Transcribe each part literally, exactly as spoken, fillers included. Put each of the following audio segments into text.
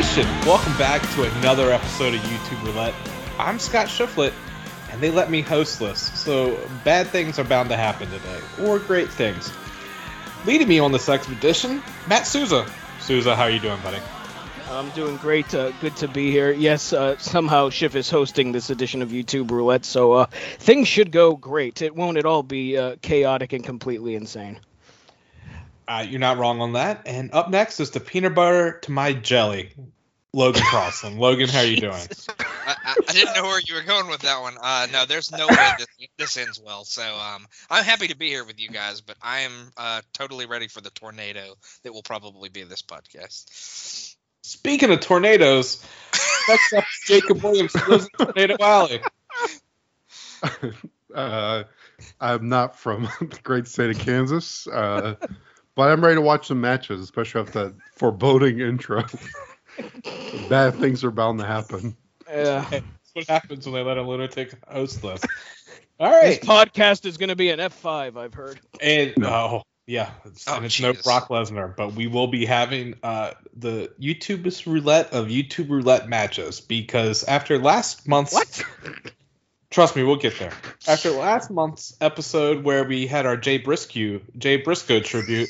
Nation, welcome back to another episode of YouTube Roulette. I'm Scott Shiflett, and they let me host this, so bad things are bound to happen today, or great things. Leading me on this expedition, Matt Souza. Souza, how are you doing, buddy? I'm doing great. Uh, good to be here. Yes, uh, somehow Schiff is hosting this edition of YouTube Roulette, so uh, things should go great. It won't at all be uh, chaotic and completely insane. Uh, you're not wrong on that. And up next is the peanut butter to my jelly, Logan Crosland. Logan, how are you doing? I, I, I didn't know where you were going with that one. Uh, no, there's no way this, this ends well. So um, I'm happy to be here with you guys, but I am uh, totally ready for the tornado that will probably be this podcast. Speaking of tornadoes, next up is Jacob Williams, who lives in Tornado Alley. Uh, I'm not from the great state of Kansas, uh, but I'm ready to watch some matches, especially after that foreboding intro. Bad things are bound to happen. Yeah. That's what happens when they let a lunatic host this. All right. This podcast is going to be an F five, I've heard. And no. oh, yeah, it's, Oh, and it's Jesus. no Brock Lesnar, but we will be having uh, the YouTube's roulette of YouTube roulette matches because after last month's What? Trust me, we'll get there. After last month's episode where we had our Jay Briscoe Jay Briscoe tribute,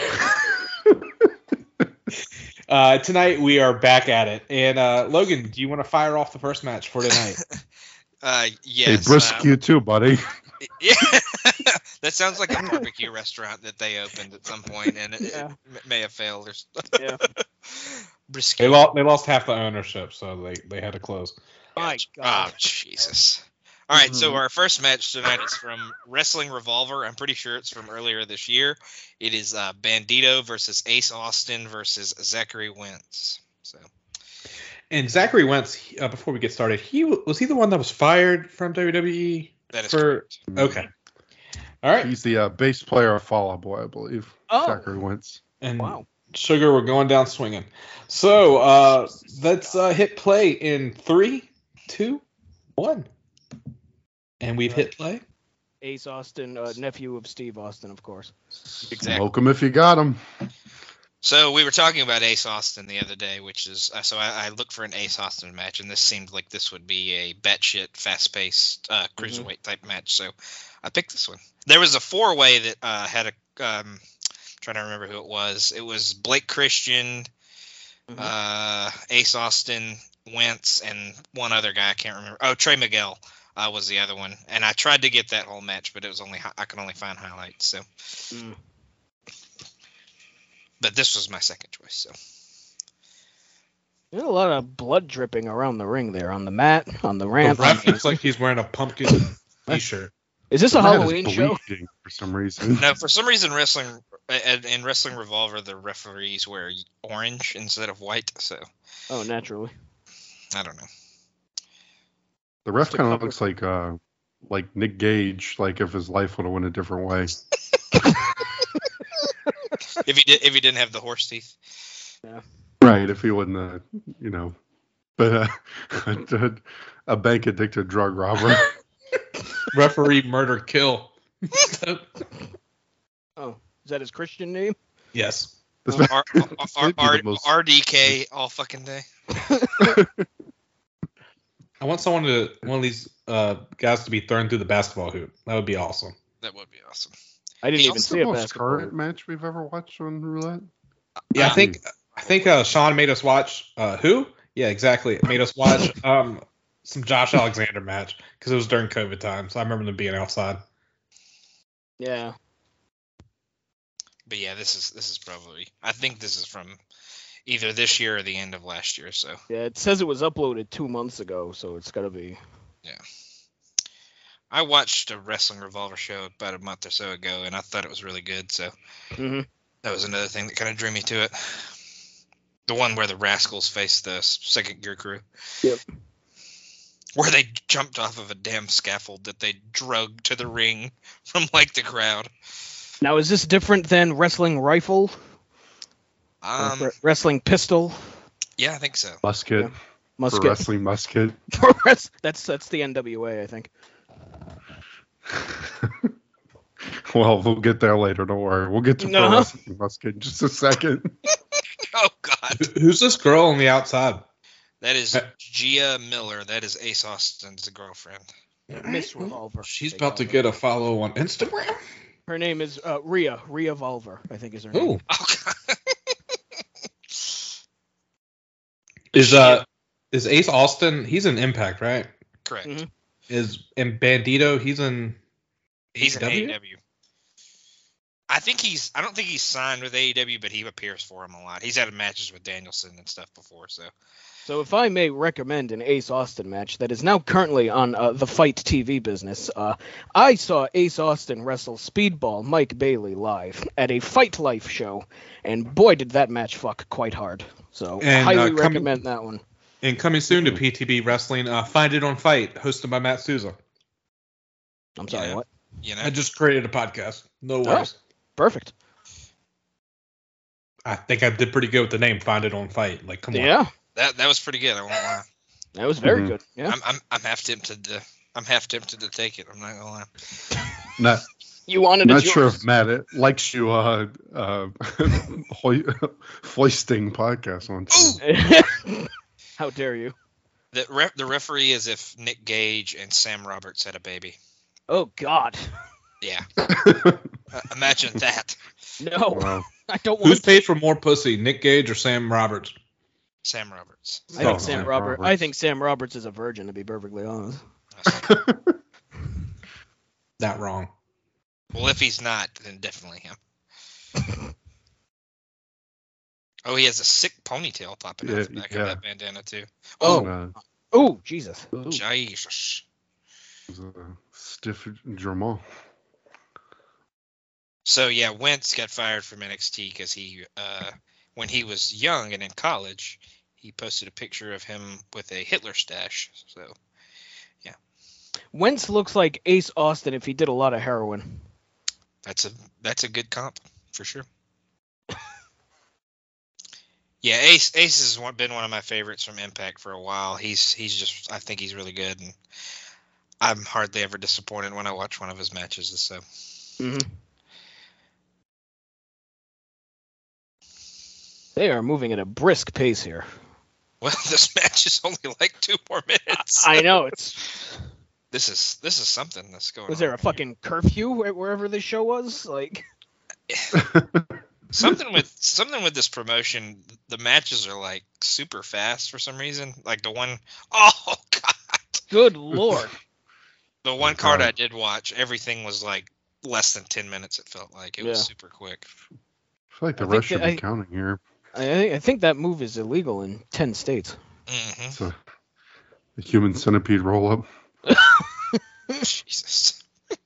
uh, tonight we are back at it. And uh, Logan, do you want to fire off the first match for tonight? Uh, Hey, yes. brisk uh, you too, buddy. yeah, that sounds like a barbecue restaurant that they opened at some point, and it, Yeah. it may have failed. Or Yeah. Brisket. They lost. They lost half the ownership, so they, they had to close. My Oh, God. Jesus. All right, so Mhm. our first match tonight is from Wrestling Revolver. I'm pretty sure it's from earlier this year. It is uh, Bandito versus Ace Austin versus Zachary Wentz. So And Zachary Wentz, he- uh, before we get started, he w- was he the one that was fired from W W E? that is For- correct. Okay. All right. He's the uh, bass player of Fall Out Boy, I believe. Oh. Zachary Wentz. And Wow. Sugar, we're going down swinging. So uh, let's uh, hit play in three, two, one. And we've hit play. Ace Austin, uh, nephew of Steve Austin, of course. Exactly. Smoke him if you got him. So we were talking about Ace Austin the other day, which is uh, so I, I looked for an Ace Austin match, and this seemed like this would be a batshit, fast-paced uh, cruiserweight type match. So I picked this one. There was a four-way that uh, had a um, trying to remember who it was. It was Blake Christian, Mhm. uh, Ace Austin, Wentz, and one other guy I can't remember. Oh, Trey Miguel uh, was the other one, and I tried to get that whole match, but it was only I could only find highlights. So, Mm. but this was my second choice. So. There's a lot of blood dripping around the ring there, on the mat, on the The ramp. ref looks like he's wearing a pumpkin t-shirt. Is this a Man is Halloween show? bleeding for some reason. No, for some reason, wrestling in, in Wrestling Revolver, the referees wear orange instead of white. So Oh, naturally. I don't know. The ref It's the kind of cover. looks like uh, like Nick Gage, like if his life would have went a different way. If he did, if he didn't have the horse teeth. Right, if he wasn't a, you know, but uh, a, a bank addicted drug robber. Referee murder kill. Oh, is that his Christian name? Yes. This Oh. R- this R- might be R- the most- R D K all fucking day. I want someone to one of these uh, guys to be thrown through the basketball hoop. That would be awesome. That would be awesome. I didn't He's even What's see the a most basketball. current match we've ever watched on roulette? Yeah, I Um, think I think uh, Sean made us watch uh, who? Yeah, exactly. Made us watch um, some Josh Alexander match because it was during COVID time. So I remember them being outside. Yeah. But yeah, this is this is probably. I think this is from either this year or the end of last year. So Yeah, it says it was uploaded two months ago, so it's got to be. I watched a Wrestling Revolver show about a month or so ago, and I thought it was really good. So Mm-hmm. that was another thing that kind of drew me to it. The one where the Rascals faced the Second Gear Crew. Yep. Where they jumped off of a damn scaffold that they drug to the ring from like the crowd. Now, is this different than Wrestling Rifle? Or Um, Wre- Wrestling Pistol? yeah, I think so. Musket. Yeah. For Musket? wrestling musket. For res- that's, that's the N W A, I think. Well, we'll get there later. Don't worry. We'll get to No. pro wrestling musket in just a second. Oh God. Who's this girl on the outside? That is Uh, Gia Miller. That is Ace Austin's girlfriend. Miss Revolver. She's they about to call her. get a follow on Instagram. Her name is uh, Rhea. Rhea Volver, I think is her name. Ooh. Oh, God. Is uh is Ace Austin? He's in Impact, right? Correct. Mhm. Is and Bandito? He's in. He's in A E A E W? W. I think he's. I don't think he's signed with A E W, but he appears for him a lot. He's had matches with Danielson and stuff before, so. So if I may recommend an Ace Austin match that is now currently on uh, the Fight T V business, uh, I saw Ace Austin wrestle Speedball Mike Bailey live at a Fight Life show, and boy did that match fuck quite hard. So And, highly uh, coming- recommend that one. And coming soon to P T B Wrestling, uh, Find It on Fight, hosted by Matt Souza. I'm sorry, Yeah. what? You know. I just created a podcast. No worries. Perfect. I think I did pretty good with the name Find It on Fight. Like, come on. Yeah, That that was pretty good. I won't lie. that was very Mhm. good. Yeah. I'm I'm I'm half tempted to. I'm half tempted to take it. I'm not gonna lie. Not, You wanted not it sure yours. if Matt it likes you uh, uh, hoi- foisting podcast on. How dare you? The ref, the referee is if Nick Gage and Sam Roberts had a baby. Oh God. Yeah. Uh, imagine that. No, Wow. I don't Who's want to. paid for more pussy, Nick Gage or Sam Roberts? Sam Roberts. I think Oh, Sam Sam Robert. I Roberts. think Sam Roberts is a virgin, to be perfectly honest. Not wrong. Well, if he's not, then definitely him. Oh, he has a sick ponytail popping Yeah, out the back yeah. of that bandana too. Oh, Uh, oh, Jesus. Jesus. it was a stiff Jamal. So yeah, Wentz got fired from N X T because he, uh, when he was young and in college, he posted a picture of him with a Hitler stash. So Wentz looks like Ace Austin if he did a lot of heroin. that's a that's a good comp for sure. Yeah, Ace Ace has one, been one of my favorites from Impact for a while. He's he's just I think he's really good, and I'm hardly ever disappointed when I watch one of his matches. So Mm-hmm. They are moving at a brisk pace here. well, this match is only like two more minutes. I know it's. This is this is something that's going. Was on there a fucking curfew where- wherever this show was? Like, something with something with this promotion? The matches are like super fast for some reason. Like the one, oh god, good lord. the one Oh, card God. I did watch, everything was like less than ten minutes. It felt like it was Yeah. super quick. I feel like the I think rest should that be I- counting here. I think I think that move is illegal in ten states. hmm It's a, a human centipede roll up. Jesus.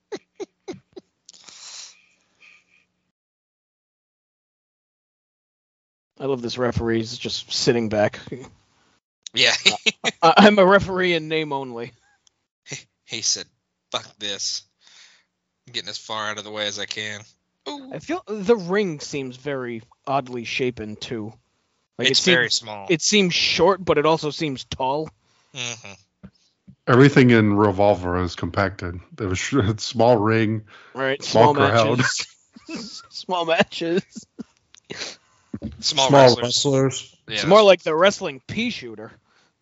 I love this referee. He's just sitting back. Yeah, I- I'm a referee in name only. he said, "Fuck this." I'm getting as far out of the way as I can. Ooh. I feel the ring seems very oddly shapen too. Like It's it seems, very small. It seems short, but it also seems tall. hmm Everything in Revolver is compacted. There was sh- small ring. Right, Small small, crowd. matches. Small matches. Small, Small wrestlers. wrestlers. Yeah, It's more like the wrestling pea shooter.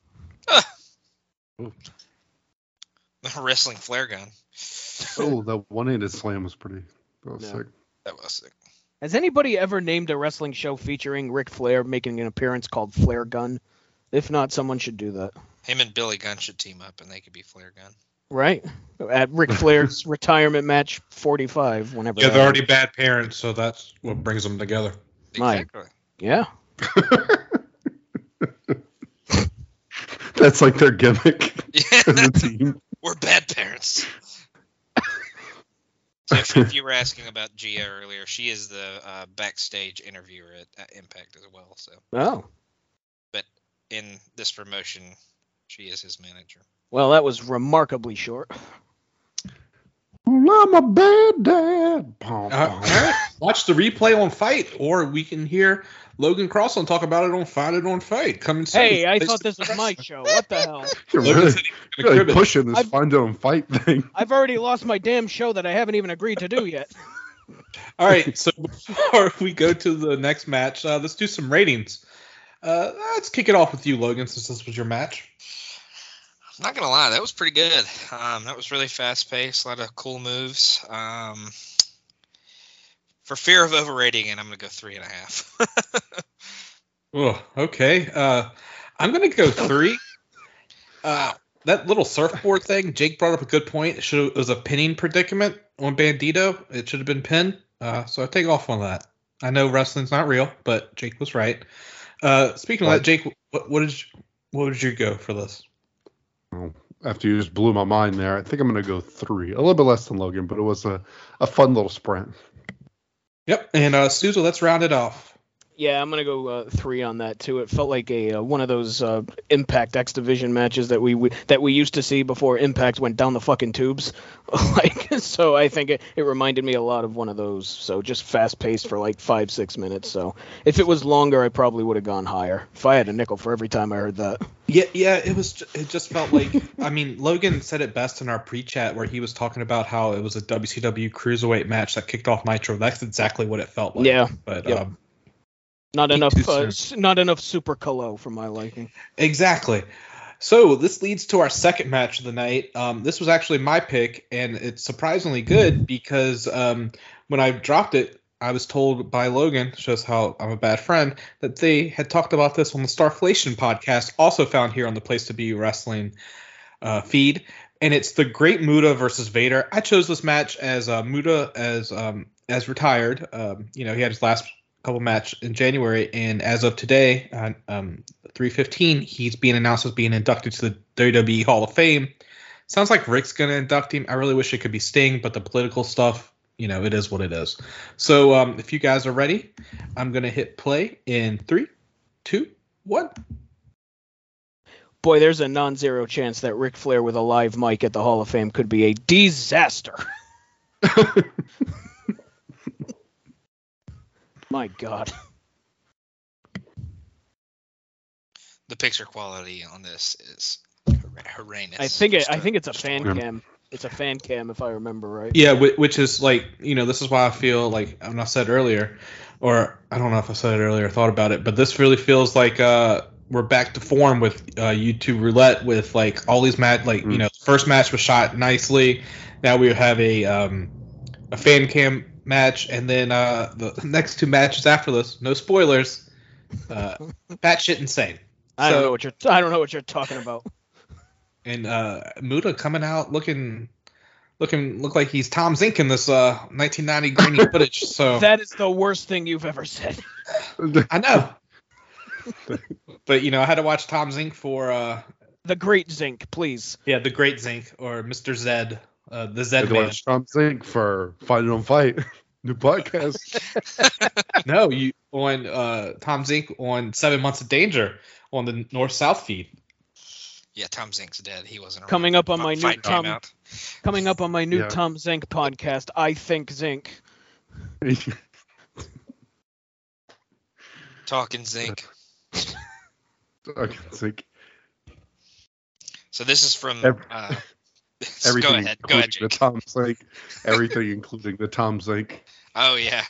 the wrestling flare gun. Oh, that one-handed slam was pretty. That was Yeah. sick. That was sick. Has anybody ever named a wrestling show featuring Ric Flair making an appearance called Flare Gun? If not, someone should do that. Him and Billy Gunn should team up, and they could be flare gun. Right? At Ric Flair's retirement match forty-five, whenever. Yeah, that they're is. already bad parents, so that's what brings them together. My- Exactly. Yeah. That's like their gimmick Yeah, as a team. we're bad parents. So if, if you were asking about Gia earlier, she is the uh, backstage interviewer at, at Impact as well. So Oh. in this promotion, she is his manager. Well, that was remarkably short. Well, I'm a bad dad. Pom, Uh, pom. all right. Watch the replay on Fight, or we can hear Logan Crossland talk about it on Find It on Fight. Coming soon. Hey, I They- thought this was my show. What the hell? You're Logan really, said he was gonna really crib it. pushing this I've- find out and fight thing. I've already lost my damn show that I haven't even agreed to do yet. All right, so before we go to the next match, uh, let's do some ratings. Uh, let's kick it off with you, Logan, since this was your match. I'm not gonna lie, that was pretty good. Um, that was really fast paced, a lot of cool moves. Um, for fear of overrating it, I'm gonna go three and a half. Oh, okay. Uh, I'm gonna go three. Uh, that little surfboard thing, Jake brought up a good point. It, should, it was a pinning predicament on Bandito. It should have been pinned. Uh, so I take off on that. I know wrestling's not real, but Jake was right. Uh, speaking of that, Jake, what, what did you, what did you go for this? Well, after you just blew my mind there, I think I'm going to go three. A little bit less than Logan, but it was a, a fun little sprint. Yep. And uh, Souza, let's round it off. Yeah, I'm gonna go uh, three on that too. It felt like a uh, one of those uh, Impact X Division matches that we, we that we used to see before Impact went down the fucking tubes. like, so I think it, it reminded me a lot of one of those. So just fast paced for like five six minutes. So if it was longer, I probably would have gone higher. If I had a nickel for every time I heard that. Yeah, yeah, it was. It just felt like. I mean, Logan said it best in our pre-chat where he was talking about how it was a W C W cruiserweight match that kicked off Nitro. That's exactly what it felt like. Yeah, but. Yep. Um, Not enough, uh, s- not enough Super Colo for my liking. Exactly. So this leads to our second match of the night. Um, this was actually my pick, and it's surprisingly good because um, when I dropped it, I was told by Logan, shows how I'm a bad friend, that they had talked about this on the Starflation podcast, also found here on the Place to Be Wrestling uh, feed, and it's the Great Muta versus Vader. I chose this match as uh, Muta as um, as retired. Um, you know, he had his last couple match in January, and as of today, on um, three fifteen, he's being announced as being inducted to the W W E Hall of Fame. Sounds like Rick's going to induct him. I really wish it could be Sting, but the political stuff, you know, it is what it is. So um, if you guys are ready, I'm going to hit play in three, two, one. Boy, there's a non-zero chance that Ric Flair with a live mic at the Hall of Fame could be a disaster. My God. The picture quality on this is horrendous. I think it, Just I a- think it's a just fan a- cam. It's a fan cam, if I remember right. Yeah, whi- which is like, you know, this is why I feel like, I'm not said earlier, or I don't know if I said it earlier or thought about it, but this really feels like uh, we're back to form with uh, YouTube Roulette with like all these match, like, Mm. you know, the first match was shot nicely. Now we have a um, a fan cam match, and then uh, the next two matches after this, no spoilers, uh, batshit insane. I don't So- know what you're. I don't know what you're talking about. And uh, Muta coming out looking, looking, look like he's Tom Zink in this uh, nineteen ninety grainy footage. So That is the worst thing you've ever said. I know, but you know, I had to watch Tom Zink for uh, The Great Zinc, please. yeah, the Great Zink or Mister Zed, uh, the I Zed had to Man. watch Tom Zink for Fight on Fight, new podcast. No, you on uh, Tom Zink on Seven Months of Danger on the North South feed. Yeah, Tom Zink's dead. He wasn't around. Coming up on Fi- my new fight came Tom- out. Coming up on my new Yeah. Tom Zink podcast, I Think Zink. Talking Zink. Okay, Zink. So this is from. Ev- Uh, Everything go ahead. Go ahead, including the Jake. Tom Zink. Everything including the Tom Zink. Oh yeah.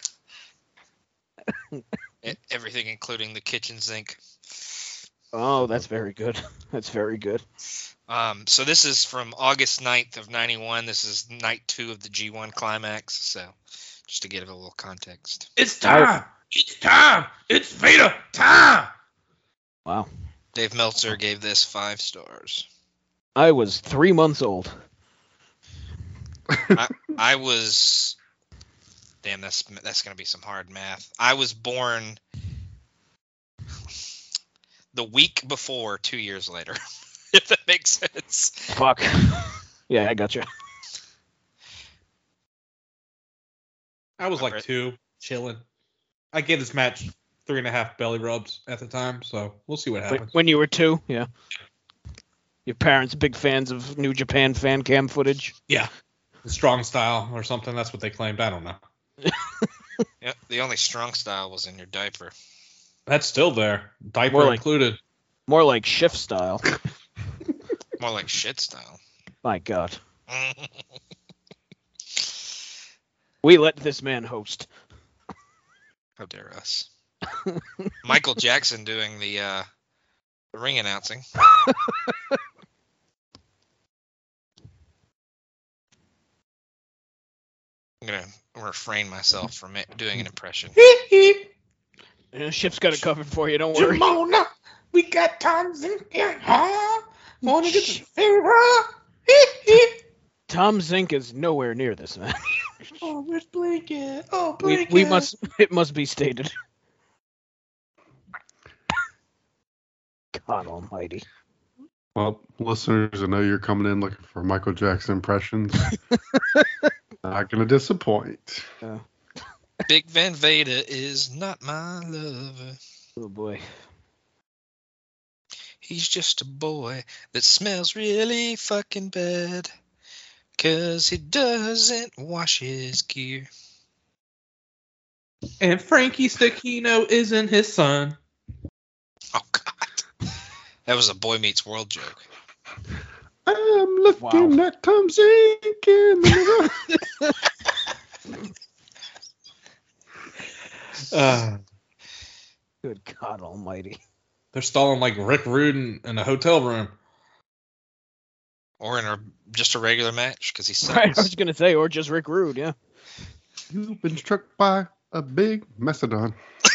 E- Everything, including the kitchen sink. Oh, that's very good. That's very good. Um, so this is from August ninth of ninety-one. This is night two of the G one Climax. So just to give it a little context. It's time. It's time. It's Vader time. Wow. Dave Meltzer gave this five stars. I was three months old. I, I was. Damn, that's that's gonna be some hard math. I was born the week before, two years later. If that makes sense. Fuck. Yeah, I gotcha. I was like Alright. two, chilling. I gave this match three and a half belly rubs at the time, so we'll see what When, happens. when you were two, yeah. Your parents big fans of New Japan fan cam footage. Yeah, strong style or something. That's what they claimed. I don't know. Yep, the only strong style was in your diaper. That's still there, diaper More like- included. More like shift style. More like shit style. My God. We let this man host. How dare us? Michael Jackson doing the uh, the ring announcing. I'm gonna refrain myself from it, doing an impression. Yeah, Ship's got it covered for you. Don't worry. Jamona, we got Tom Zink here, huh? Wanna get some favor? Tom Zink is nowhere near this match. Oh, where's Blanket? Oh, We, Blanket. we must. It must be stated. God Almighty. Well, listeners, I know you're coming in looking for Michael Jackson impressions. Not gonna disappoint. Uh, Big Van Vader is not my lover. oh boy. He's just a boy that smells really fucking bad. Cause he doesn't wash his gear. And Frankie Stachino isn't his son. Oh, God. That was a Boy Meets World joke. I'm looking Wow. at Tom Zink in the mirror. Uh, Good God Almighty. they're stalling like Rick Rude in, in a hotel room. Or in a just a regular match, because he sucks. Right, I was gonna say, or just Rick Rude, yeah. You've been struck by a big mastodon.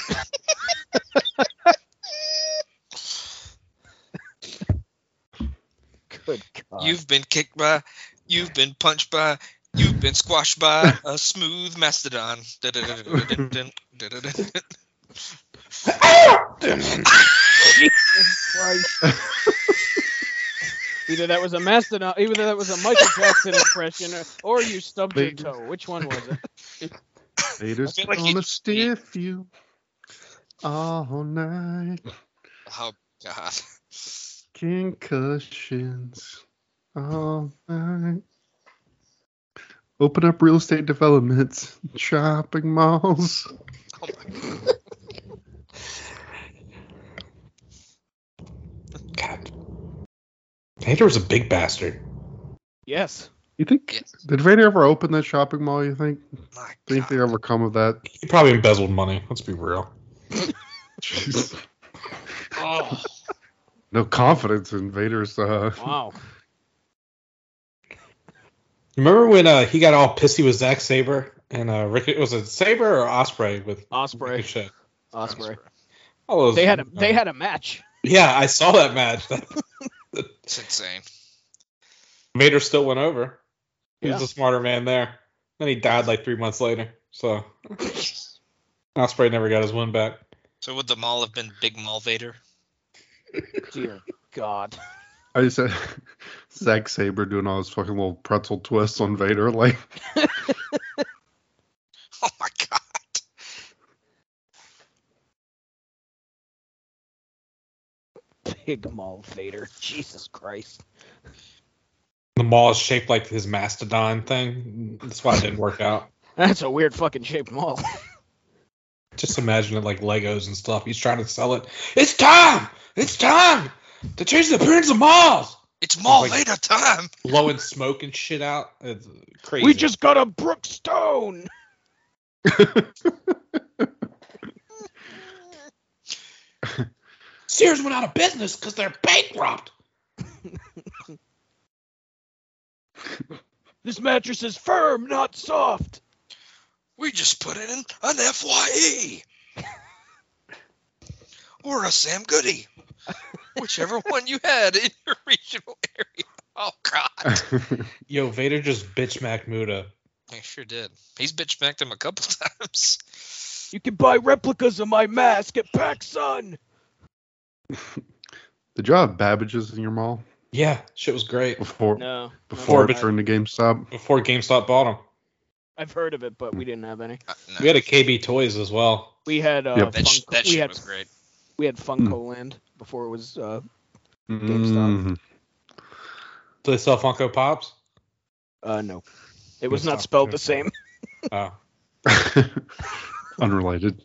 Good God. You've been kicked by, you've been punched by, you've been squashed by a smooth mastodon. Dun-dun-dun-dun-dun-dun, dun-dun-dun-dun. Jesus Christ. Either that was a Mastodon, either that was a Michael Jackson impression, or, or you stubbed your Big- toe. Which one was it? Haters I feel like gonna you- stiff you all night. Oh, God. Concussions all night. Open up real estate developments, shopping malls. Oh, my God. God. Vader was a big bastard. Yes. You think Yes. did Vader ever open that shopping mall? You think? My Think they God. ever come of that? He probably embezzled money. Let's be real. Jeez. Oh. No confidence in Vader's. Uh, Wow. Remember when uh, he got all pissy with Zack Sabre and uh, Rick? Was it Sabre or Osprey with Osprey. Ricochet? Osprey. All those, They had a uh, they had a match. Yeah, I saw that match. It's insane. Vader still went over. He was Yeah. the smarter man there. Then he died like three months later. So Osprey never got his win back. So would the mall have been Big Mall Vader? Dear God. I just said Zack Sabre doing all his fucking little pretzel twists on Vader, like Oh, my God. Pig Mall Vader. Jesus Christ. The mall is shaped like his mastodon thing. That's why it didn't work out. That's a weird fucking shaped mall. Just imagine it like Legos and stuff. He's trying to sell it. It's time! It's time to change the appearance of malls! It's Mall Like- Vader time. Blowing smoke and shit out. It's crazy. We just got a Brookstone. Sears went out of business because they're bankrupt. This mattress is firm, not soft. We just put in an F Y E. Or a Sam Goody. Whichever one you had in your regional area. Oh, God. Yo, Vader just bitch smacked Muda. He sure did. He's bitch smacked him a couple times. You can buy replicas of my mask at PacSun. Did y'all have Babbage's in your mall Yeah, shit was great. before No. before no, it turned to GameStop? Before GameStop bought them. I've heard of it, but we didn't have any. Uh, no. We had a K B Toys as well. We had uh, Yep. That, sh- Funko, that we shit had was great. we had Funko Land before it was uh, GameStop. Mhm. Do they sell Funko Pops? uh no. It was GameStop, not spelled the GameStop. same. Oh. Unrelated.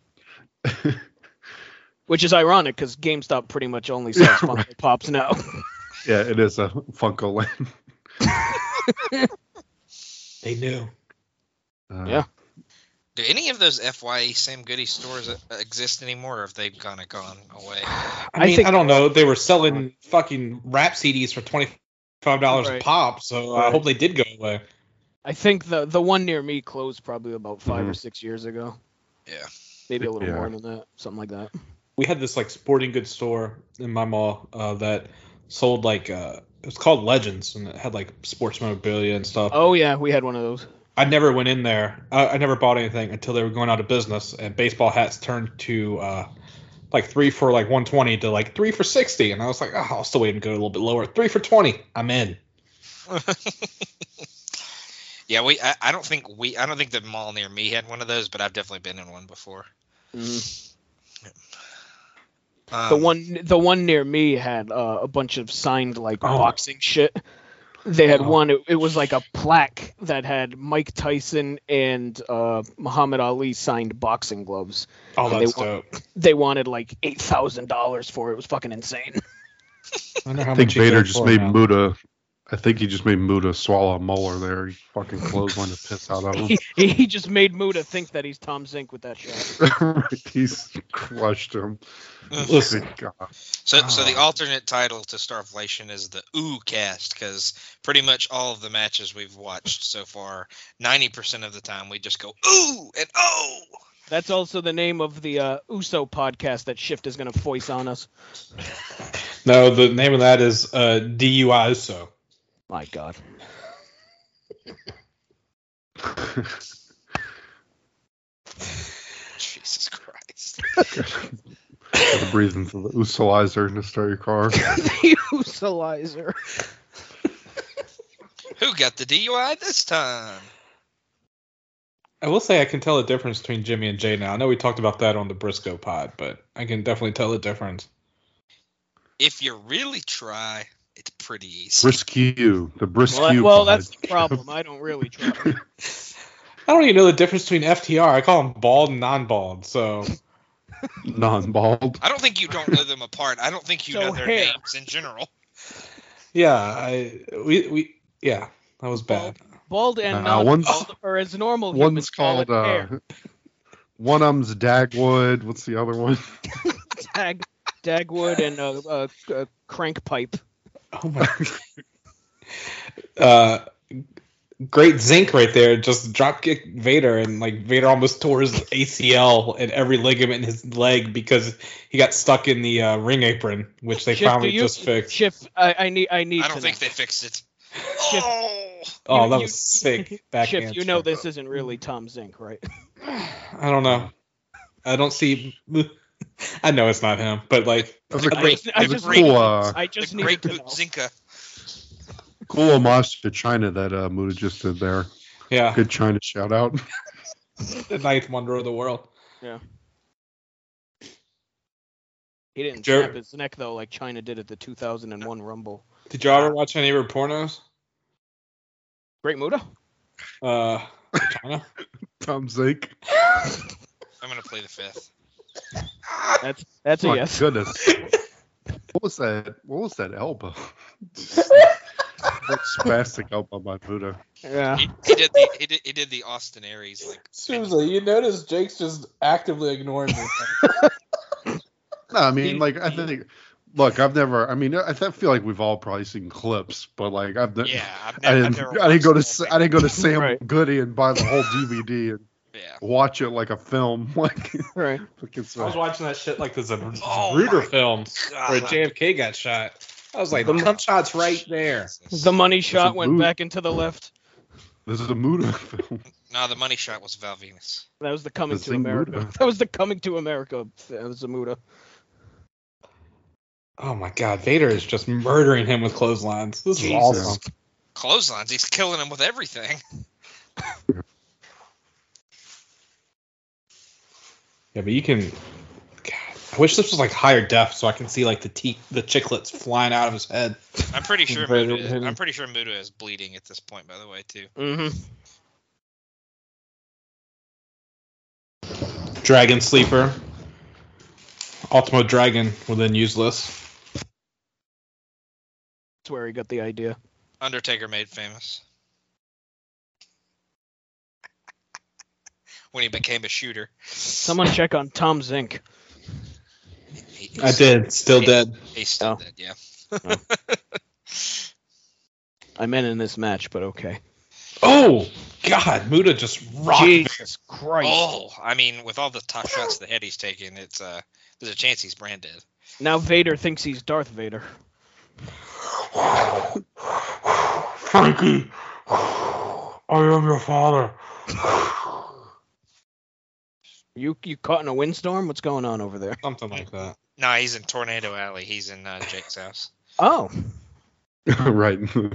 Which is ironic because GameStop pretty much only sells Funko Right. Pops now. Yeah, it is a Funko Land. They knew. Uh, Yeah. Do any of those F Y E Sam Goody stores uh, exist anymore, or have they kind of gone away? I I mean, think- I don't know. They were selling fucking rap C Ds for twenty-five dollars Right. a pop, so I Right. hope they did go away. I think the the one near me closed probably about five Mhm. or six years ago. Yeah. Maybe a little Yeah. more than that, something like that. We had this like sporting goods store in my mall uh, that sold like uh, it was called Legends, and it had like sports memorabilia and stuff. Oh yeah, we had one of those. I never went in there. I, I never bought anything until they were going out of business, and baseball hats turned to uh, like three for like one twenty to like three for sixty, and I was like, oh, I'll still wait and go a little bit lower. Three for twenty, I'm in. Yeah, we. I, I don't think we. I don't think the mall near me had one of those, but I've definitely been in one before. Mhm. Um, The one the one near me had uh, a bunch of signed like Oh. boxing shit. They had Oh. one. It, it was like a plaque that had Mike Tyson and uh, Muhammad Ali signed boxing gloves. Oh, And that's they dope. They wanted like eight thousand dollars for it. It was fucking insane. I wonder how I think much you Vader sell just for made now. Muda. I think he just made Muda swallow a molar there. He fucking clotheslined the piss out of him. he, he just made Muda think that he's Tom Zink with that shot. Right, he's crushed him. Listen, Good God. So, so the Oh. alternate title to Starflation is the Ooh Cast, because pretty much all of the matches we've watched so far, ninety percent of the time we just go Ooh and Oh. That's also the name of the uh, U S O podcast that Shift is going to voice on us. no, the name of that is uh, D U I. So My God. Jesus Christ. Gotta breathe into the Usalizer to start your car. The Usalizer. Who got the D U I this time? I will say I can tell the difference between Jimmy and Jay now. I know we talked about that on the Briscoe pod, but I can definitely tell the difference. If you really try, it's pretty easy. Briskew. The Briskew. Well, that- well pod. that's the problem. I don't really try. I don't even know the difference between F T R. I call them bald and non-bald. So Non-bald. I don't think you don't know them apart. I don't think you So know their hair. names in general. yeah, I we we yeah, that was bad. Bald and Uh, non one's- bald, or as normal humans One's call called. it, hair. Uh, one of them's Dagwood. What's the other one? Dag, Dagwood and uh, uh, uh, crank pipe. Oh my. uh, great zinc right there. Just drop kick Vader, and like Vader almost tore his A C L and every ligament in his leg because he got stuck in the uh, ring apron, which they Shift, do finally you- just fixed. Shift, I, I need, I need I to don't think know. they fixed it. Shift- Oh! Oh, you- that you- was sick. Backhand Shift, you know shot. this isn't really Tom Zink, right? I don't know. I don't see. I know it's not him, but like, That was a The cool, great, I that was just a need- cool, uh, I the just great need to know. Zinka. cool homage to China that uh, Muda just did there. yeah, Good China shout out. the ninth wonder of the world. He didn't Jer- snap his neck though, like China did at the two thousand one Rumble. Did y'all ever watch any of her pornos? Great Muda. Uh, China. Tom Zink. I'm going to play the fifth. That's that's a My yes. goodness. What was that? What was that elbow? That spastic elbow by Buddha. Yeah. He, he did the he did, he did the Austin Aries like Seriously, you notice Jake's just actively ignoring me. No, I mean, like, I think, look, I've never, I mean, I th- feel like we've all probably seen clips, but like, I've, ne- yeah. I've I never, didn't, I've never I didn't go to, watched S- the whole I didn't go to Sam Right. Goody and buy the whole D V D and thing. Yeah. watch it like a film. Like, Right. like it's I was a, watching that shit like there's a Oh Ruder my film where God. J F K got shot. I was like, the cum shot's right there. The money shot a went boot. back into the left. this is a Muda film. No, the money shot was Val Venus. That was the coming The to Zing America. Muda. That was the coming to America. That was the Muda. Oh my god, Vader is just murdering him with clotheslines. This is Jesus. awesome. Clotheslines. He's killing him with everything. Yeah, but you can. God, I wish this was like higher def so I can see like the te- the chiclets flying out of his head. I'm pretty sure Vader Muda, hit him. I'm pretty sure Muda is bleeding at this point, by the way, too. Mm-hmm. Dragon Sleeper. Ultimo Dragon within useless. That's where he got the idea. Undertaker made famous. when he became a shooter. Someone check on Tom Zink. He, I did. Still he, dead. He's still Oh. dead, yeah. Oh. I meant in this match, but okay. Oh, God. Muda just rocked Vader. Jesus Christ. Oh, I mean, with all the top shots to the head he's taking, it's uh, there's a chance he's brand dead. Now Vader thinks he's Darth Vader. Frankie, I am your father. You you caught in a windstorm? What's going on over there? Something like that. Nah, he's in Tornado Alley. He's in uh, Jake's house. Oh. Right.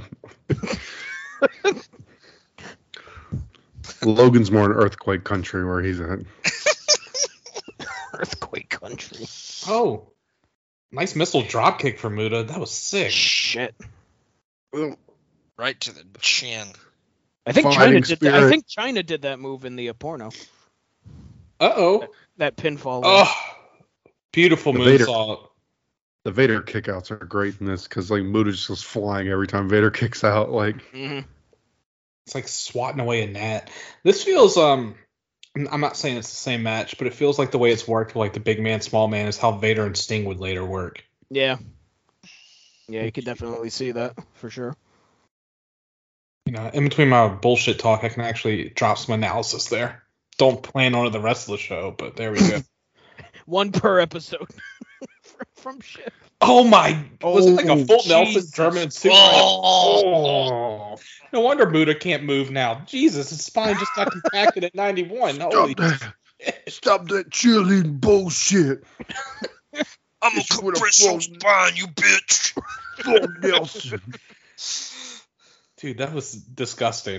Logan's more an earthquake country where he's at. Earthquake country. Oh. Nice missile dropkick for Muda. That was sick. Shit. Right to the chin. I think Fighting China did that. I spirit. think China did that move in the uh, porno. Uh-oh. That pinfall. Oh. Beautiful The Vader- moonsault. The Vader kickouts are great in this because like Muda's just flying every time Vader kicks out. Like hmm It's like swatting away a gnat. This feels, um, I'm not saying it's the same match, but it feels like the way it's worked, like the big man, small man, is how Vader and Sting would later work. Yeah. Yeah, you could definitely see that for sure. You know, in between my bullshit talk, I can actually drop some analysis there. Don't plan on it the rest of the show, but there we go. One per episode from shit. Oh my! Was it like a Oh, full Nelson Jesus. German super? Oh. No wonder Muda can't move now. Jesus, his spine just got compacted at ninety-one. Holy stop that! Stop that cheerleading bullshit! I'm gonna It's what compress a your full- spine, you bitch. Fuck Nelson! dude, that was disgusting.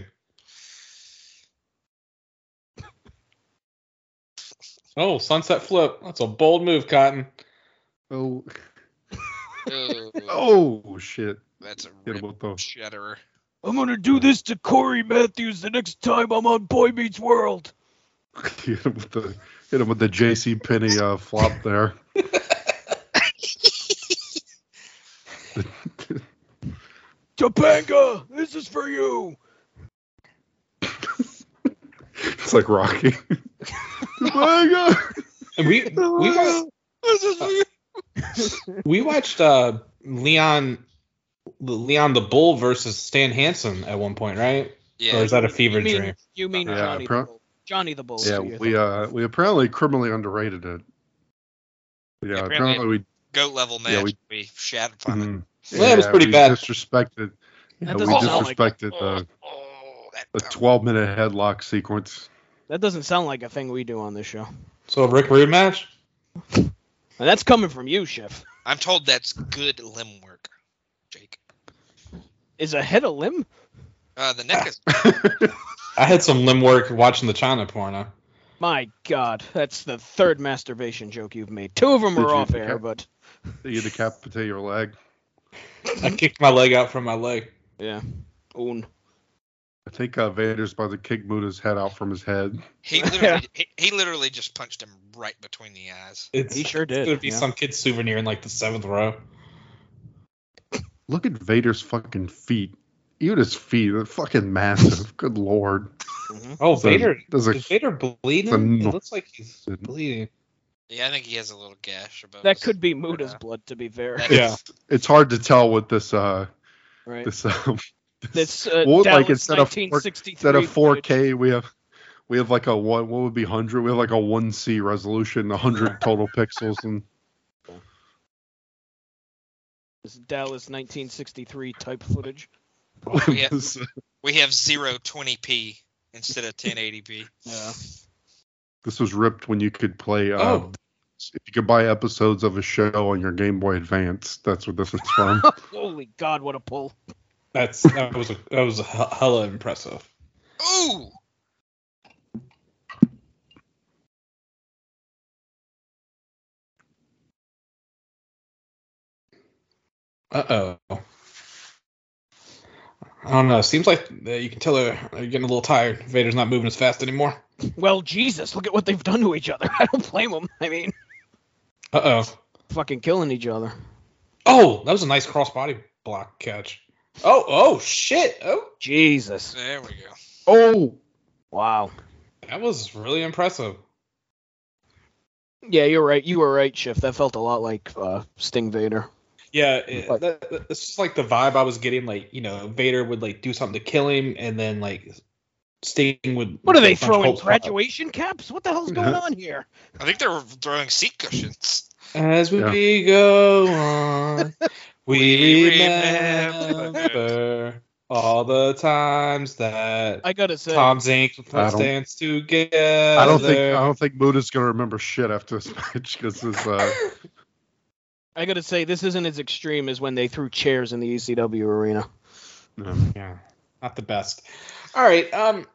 Oh, sunset flip. That's a bold move, Cotton. Oh, Oh, oh shit! that's a Hit rip him with the shatterer. I'm gonna do this to Corey Matthews the next time I'm on Boy Meets World. hit him with the hit him with the J C Penney uh, flop there. Topanga, this is for you. It's like Rocky. Topanga! And we we watched, This is for you. we watched uh, Leon Leon the Bull versus Stan Hansen at one point, right? Or Yeah, is that a fever You mean, dream? you mean Yeah, Johnny, pro- the Bull. Johnny the Bull. Yeah, you we uh we apparently criminally underrated it. Yeah, Yeah, apparently apparently we goat level match. Yeah, we, we- shattered on it. mm, Well, that was yeah, pretty we bad. Disrespected. Yeah, That we doesn't sound like- disrespected the Oh, that the twelve minute headlock sequence. That doesn't sound like a thing we do on this show. So a Rick Rude match? And that's coming from you, Chef. I'm told that's good limb work, Jake. Is a head a limb? Uh, the neck is. I had some limb work watching the China porno. My God, that's the third masturbation joke you've made. Two of them Did are you off decap- air, but You decapitate your leg. I kicked my leg out from my leg. yeah. Oon. I think uh, Vader's about to kick Muda's head out from his head. He literally, he, he literally just punched him right between the eyes. It's, He sure it's did, gonna be yeah. some kid's souvenir in like the seventh row. Look at Vader's fucking feet. Even his feet, they're fucking massive. Good lord. hmm Oh, So, Vader! there's a- Is Vader bleeding? a- It looks like he's bleeding. Yeah, I think he has a little gash above. That his- could be Muda's uh, blood, to be fair. that- Yeah. It's, it's hard to tell with this uh Right. this um This uh, Well, like, Dallas instead of four- nineteen sixty-three instead of four footage. K we have we have like a one what would be one hundred? We have like a one C resolution, one hundred total pixels, and This Dallas nineteen sixty-three type footage. Yeah. this, We have zero twenty p instead of ten eighty p. Yeah. this was ripped when you could play uh Oh, if you could buy episodes of a show on your Game Boy Advance. That's what this is from. Holy God, what a pull! that's that was a, that was a he- hella impressive. Ooh! Uh oh. I don't know. Seems like uh, you can tell they're, they're getting a little tired. Vader's not moving as fast anymore. Well, Jesus, look at what they've done to each other. I don't blame them. I mean, Uh oh. fucking killing each other. Oh, that was a nice crossbody block catch. Oh, oh shit. Oh, Jesus. There we go. Oh, Wow. That was really impressive. Yeah, you're right. You were right, Schiff. That felt a lot like uh, Sting Vader. Yeah, it, that, that, it's just like the vibe I was getting. Like, you know, Vader would like do something to kill him, and then like Sting would. What are they like, punch throwing? Hulk Graduation caps? What the hell's going on here? I think they were throwing seat cushions. As we Yeah. go on, we We remember, remember all the times that I gotta say, Tom Zink I don't- stands together. I don't think I don't think Muda's gonna remember shit after this match because this. Uh, I gotta say, this isn't as extreme as when they threw chairs in the E C W arena. yeah. Yeah, not the best. All right, um,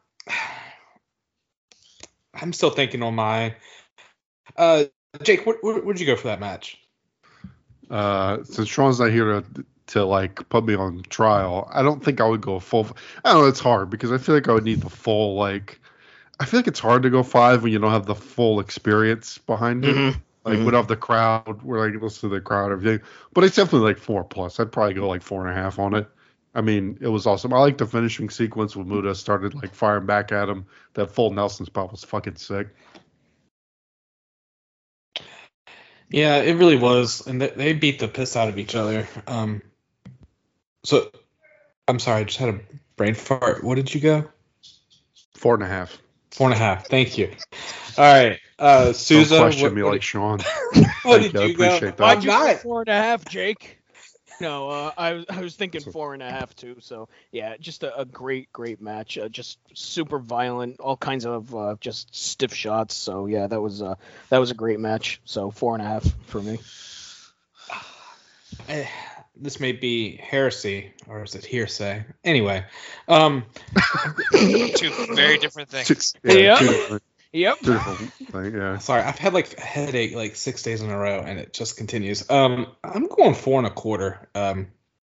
I'm still thinking on my. Uh, Jake, where, where, where'd you go for that match? Uh, since Sean's not here to to like put me on trial, I don't think I would go full. I don't know, it's hard because I feel like I would need the full like. I feel like it's hard to go five when you don't have the full experience behind it. Mhm. Like Mhm. without the crowd, where like listen to the crowd, everything. But it's definitely like four plus. I'd probably go like four and a half on it. I mean, it was awesome. I like the finishing sequence when Muda started like firing back at him. That full Nelson spot was fucking sick. Yeah, it really was, and they, they beat the piss out of each other. Um, so I'm sorry, I just had a brain fart. What did you go? Four and a half. Four and a half. Thank you. All right, uh, Don't Souza. question what, me what like did, Sean. what Thank did you, I you go? appreciate that. Why'd I'm you go not. four and a half, Jake? No, uh, I was I was thinking four and a half too. So yeah, just a, a great great match. Uh, just super violent, all kinds of uh, just stiff shots. So yeah, that was uh, that was a great match. So four and a half for me. Eh, this may be heresy, or is it hearsay? Anyway, um, Two very different things. Yeah, Yeah. two different, Yep. two different things, yeah. sorry, I've had like a headache like six days in a row, and it just continues. Um, I'm going four and a quarter. Um,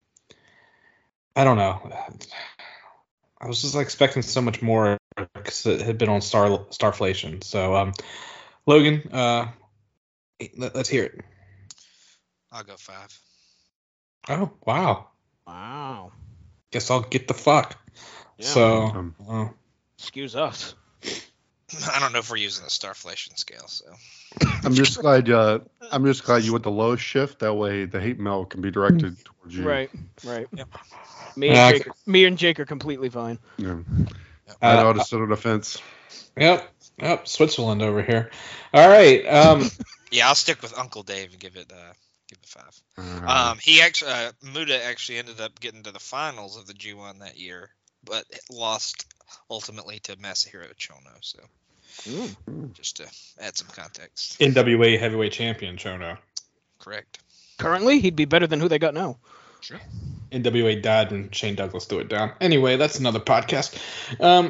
I don't know. I was just expecting so much more because it had been on Star Starflation. So, um, Logan, uh, let, let's hear it. I'll go five. Oh, wow. Wow. Guess I'll get the fuck. Yeah. So, Um, uh, Excuse us. I don't know if we're using the Starflation scale, so I'm just glad. Uh, I'm just glad you went the lowest shift. That way, the hate mail can be directed towards you. Right. Right. Yep. Me and Uh, Jake. Me and Jake are completely fine. Yeah. Uh, I know how to sit on the fence. yep, yep, Switzerland over here. All right. Um, yeah, I'll stick with Uncle Dave and give it uh, give it five. Uh, Um, he actually uh, Muda actually ended up getting to the finals of the G one that year, but lost ultimately to Masahiro Chono. So Mm. just to add some context, N W A heavyweight champion Chono. correct. Currently, he'd be better than who they got now. Sure. N W A died when Shane Douglas threw it down. Anyway, that's another podcast. Um,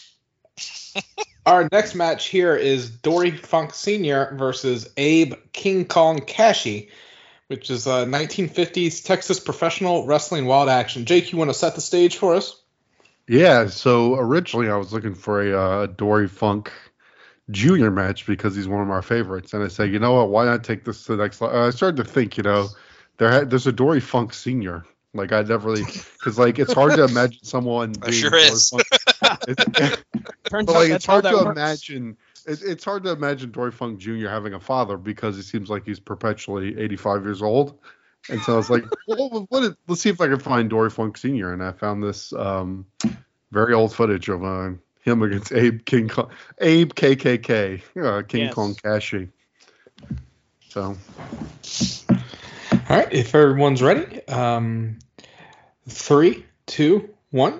our next match here is Dory Funk Senior versus Abe King Kong Kashi, which is a nineteen fifties Texas professional wrestling wild action. Jake, you want to set the stage for us? yeah. So originally, I was looking for a uh, Dory Funk Junior match because he's one of my favorites, and I said, you know what? Why not take this to the next level? I started to think, you know, there ha- there's a Dory Funk Senior. Like I never really, because like it's hard to imagine someone. There being sure Dory is. Funk. It's, Turns But out like, that's it's how hard that to works. imagine. It, it's hard to imagine Dory Funk Junior having a father because he seems like he's perpetually eighty-five years old. And so I was like, well, what is, let's see if I can find Dory Funk Senior And I found this um, very old footage of uh, him against Abe King Kong, Abe K K K, uh, King Yes. Kong Kashi. So All right, if everyone's ready, um, three, two, one,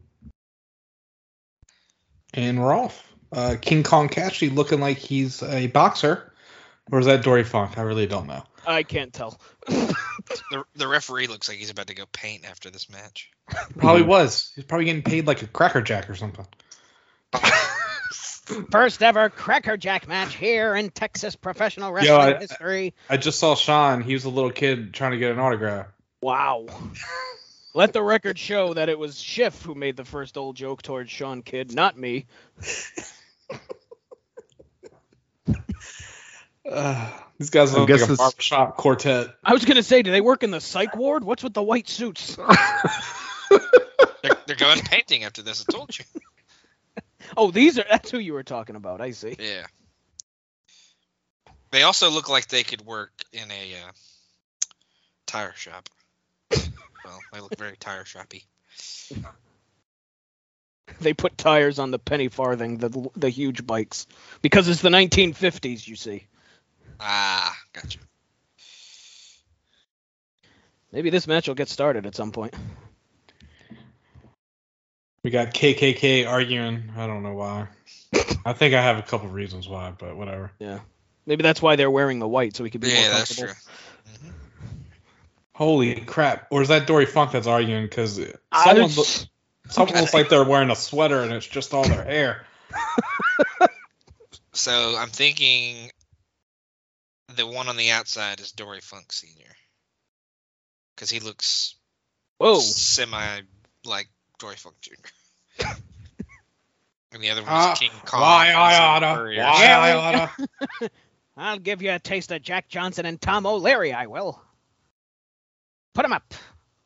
and we're off. Uh, King Kong Kashi looking like he's a boxer, or is that Dory Funk? I really don't know. I can't tell. The the referee looks like he's about to go paint after this match. Probably was. He's probably getting paid like a Cracker Jack or something. First ever Cracker Jack match here in Texas professional Yo, wrestling I- history. I just saw Sean. He was a little kid trying to get an autograph. Wow. Let the record show that it was Schiff who made the first old joke towards Sean Kidd, not me. Uh, these guys I look guess like a this- barbershop quartet. I was gonna say, do they work in the psych ward? What's with the white suits? They're, they're going painting after this. I told you. Oh, these are that's who you were talking about. I see. Yeah. They also look like they could work in a uh, tire shop. Well, they look very tire shoppy. They put tires on the penny farthing, the the huge bikes, because it's the nineteen fifties. You see. Ah, gotcha. Maybe this match will get started at some point. We got K K K arguing. I don't know why. I think I have a couple reasons why, but whatever. Yeah. Maybe that's why they're wearing the white, so we can be Yeah, more that's comfortable. true. Mm-hmm. Holy crap. Or is that Dory Funk that's arguing? Because I someone, was- look, someone looks like they're wearing a sweater and it's just all their hair. So I'm thinking the one on the outside is Dory Funk Senior Because he looks Whoa. semi like Dory Funk Junior And the other one Ah, is King Kong. Why He's I in oughta? Warriors. Why I oughta? I'll give you a taste of Jack Johnson and Tom O'Leary, I will. Put him up.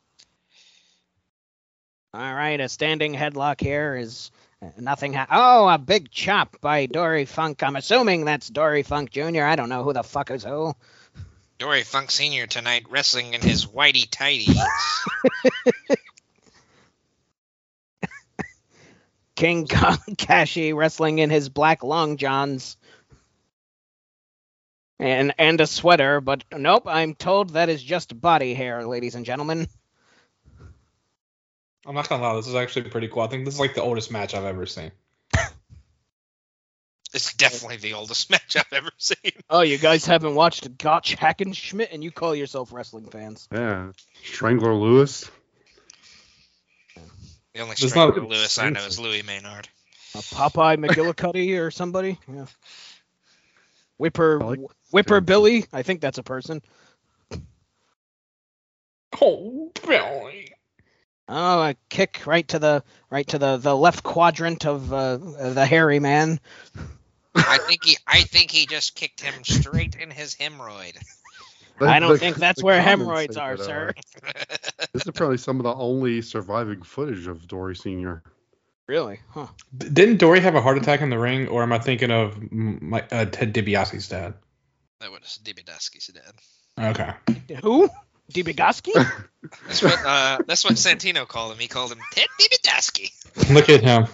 All right, a standing headlock here is uh, nothing. Ha- oh, a big chop by Dory Funk. I'm assuming that's Dory Funk Junior I don't know who the fuck is who. Dory Funk Senior tonight wrestling in his whitey tighties. King Kong Kashi wrestling in his black long johns. And and a sweater, but nope, I'm told that is just body hair, ladies and gentlemen. I'm not gonna lie, this is actually pretty cool. I think this is like the oldest match I've ever seen. It's definitely the oldest match I've ever seen. Oh, you guys haven't watched Gotch Hackenschmidt, and you call yourself wrestling fans. Yeah. Strangler Lewis. The only There's Strangler not- Lewis I know is Louis Maynard. A Popeye McGillicuddy or somebody? Yeah. Whipper I like Whipper James. Billy? I think that's a person. Oh, Billy. Oh, a kick right to the right to the, the left quadrant of uh, the hairy man. I think he I think he just kicked him straight in his hemorrhoid. I don't The- think that's the where comments hemorrhoids say are, that, uh, sir. This is probably some of the only surviving footage of Dory Senior Really? Huh. D- Didn't Dory have a heart attack in the ring, or am I thinking of mm, my, uh, Ted DiBiase's dad? That was Dibidaski's dad. Okay. Who? DiBiase? That's what uh, that's what Santino called him. He called him Ted Dibidaski. Look at him.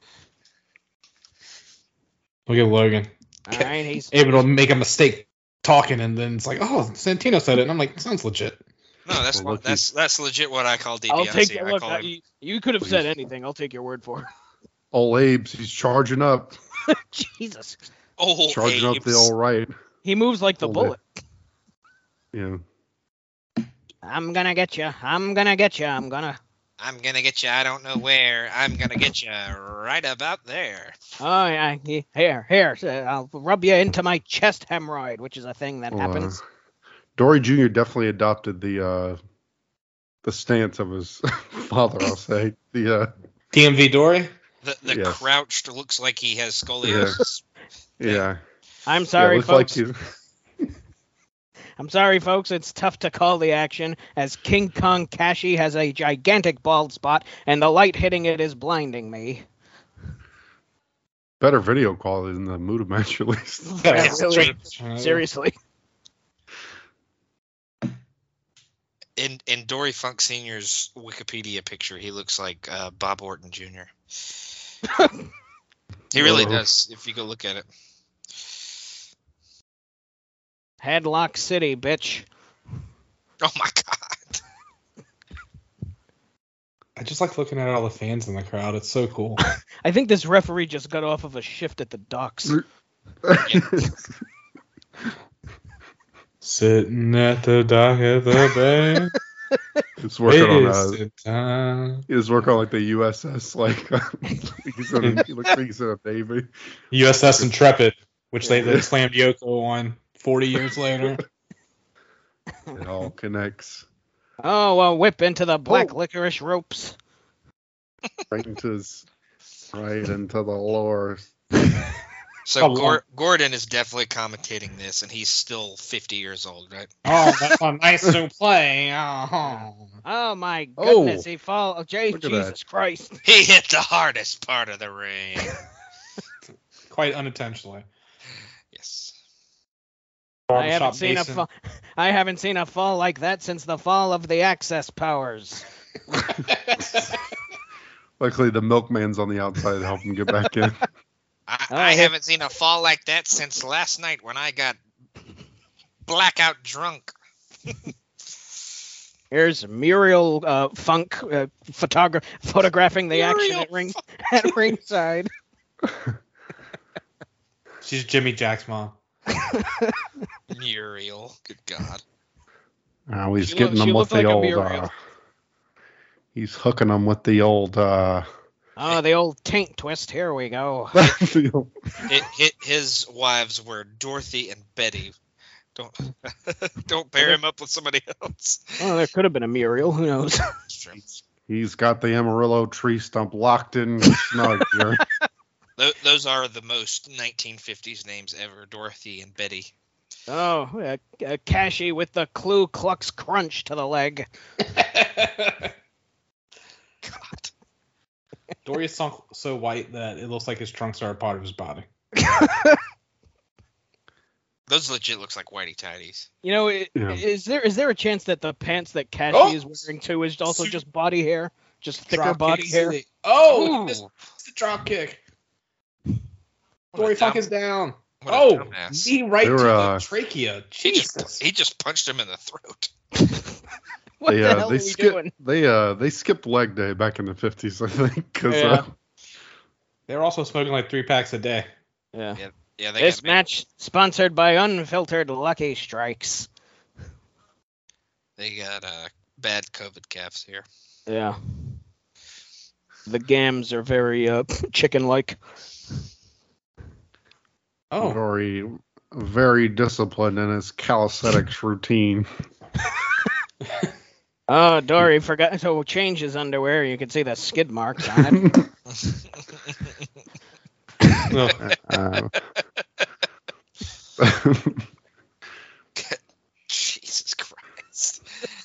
Look at Logan. All right, he's Able to make a mistake talking, and then it's like, oh, Santino said it. And I'm like, sounds legit. No, that's Well, what, look, that's that's legit what I call DiBiase. I'll take it. I Look, call uh, him, you, you could have said Please. anything. I'll take your word for Old Abe's, he's charging up. it. Jesus. old charging up the Abe's. all right. He moves like the Old bullet. Yeah. I'm gonna get you. I'm gonna get you. I'm gonna. I'm gonna get you. I don't know where. I'm gonna get you right about there. Oh yeah. he- Here, here. uh, I'll rub you into my chest hemorrhoid, which is a thing that Well, happens. uh, Dory Junior definitely adopted the uh, the stance of his father. I'll say the uh, D M V Dory? The the Yes. crouched looks like he has scoliosis. yeah. I'm yeah, sorry, looks like folks. he- I'm sorry, folks. It's tough to call the action as King Kong Kashi has a gigantic bald spot, and the light hitting it is blinding me. better video quality than the Muda match at least. Yeah, Yes, really. Uh, Seriously. In in Dory Funk Senior's Wikipedia picture, he looks like uh, Bob Orton Junior He really Whoa. does. If you go look at it. Headlock City, bitch. Oh my God. I just like looking at all the fans in the crowd. It's so cool. I think this referee just got off of a shift at the docks. Sitting at the dock of the bay. He's working on uh, wasted time. he's working on like the U S S like uh, he's in a, he looks like he's in a navy. U S S Intrepid, which they, they slammed Yoko on forty years later. It all connects Oh, a whip into the black Oh. licorice ropes. right into his right into the lower. So Oh, Gor- Gordon is definitely commentating this, and he's still fifty years old, right? Oh, that's a nice new play. Oh. Oh my Oh. goodness, he fall. Oh, Jay, Look at Jesus Christ. He hit the hardest part of the ring. quite unintentionally. Yes. I haven't Barbershop seen Mason. a fall. I haven't seen a fall like that since the fall of the Access Powers. Luckily, the milkman's on the outside to help him get back in. I, Oh, I hey. haven't seen a fall like that since last night when I got blackout drunk. Here's Muriel uh, Funk uh, photogra- photographing the action Muriel at ring at ringside. She's Jimmy Jack's mom. Muriel, good God. Now he's She getting loo- them she with looked the like a old. Muriel. Uh, he's hooking them with the old. Uh, Oh, the old taint twist. Here we go. the old- It, hit his wives were Dorothy and Betty. Don't don't pair him up with somebody else. Oh, there could have been a Muriel. Who knows? he's got the Amarillo tree stump locked in snug here. Th- those are the most nineteen fifties names ever, Dorothy and Betty. Oh, uh, uh, Cashy with the Ku Klux Crunch to the leg. God. Dory is so, so white that it looks like his trunks are a part of his body. Those legit looks like whitey tidies. You know, i- Yeah. is there is there a chance that the pants that Cashy Oh! is wearing too is also just body hair, just thicker Drop body kick hair? city. Oh, Ooh. he missed the drop kick. What a Dory Funk dumb- is down. what a Oh, dumbass. knee right They're, to uh, the trachea. He Jesus. just he just punched him in the throat. What they, the uh, hell they are we skip- doing? They uh they skipped leg day back in the fifties, I think, because Yeah. uh, They were also smoking like three packs a day. Yeah. Yeah, they This got me. match sponsored by Unfiltered Lucky Strikes. They got uh, bad COVID calves here. Yeah. The gams are very uh, chicken-like. Oh, very very disciplined in his calisthenics routine. Oh, Dory forgot to change his underwear. You can see the skid marks on it. no. Uh, Jesus Christ.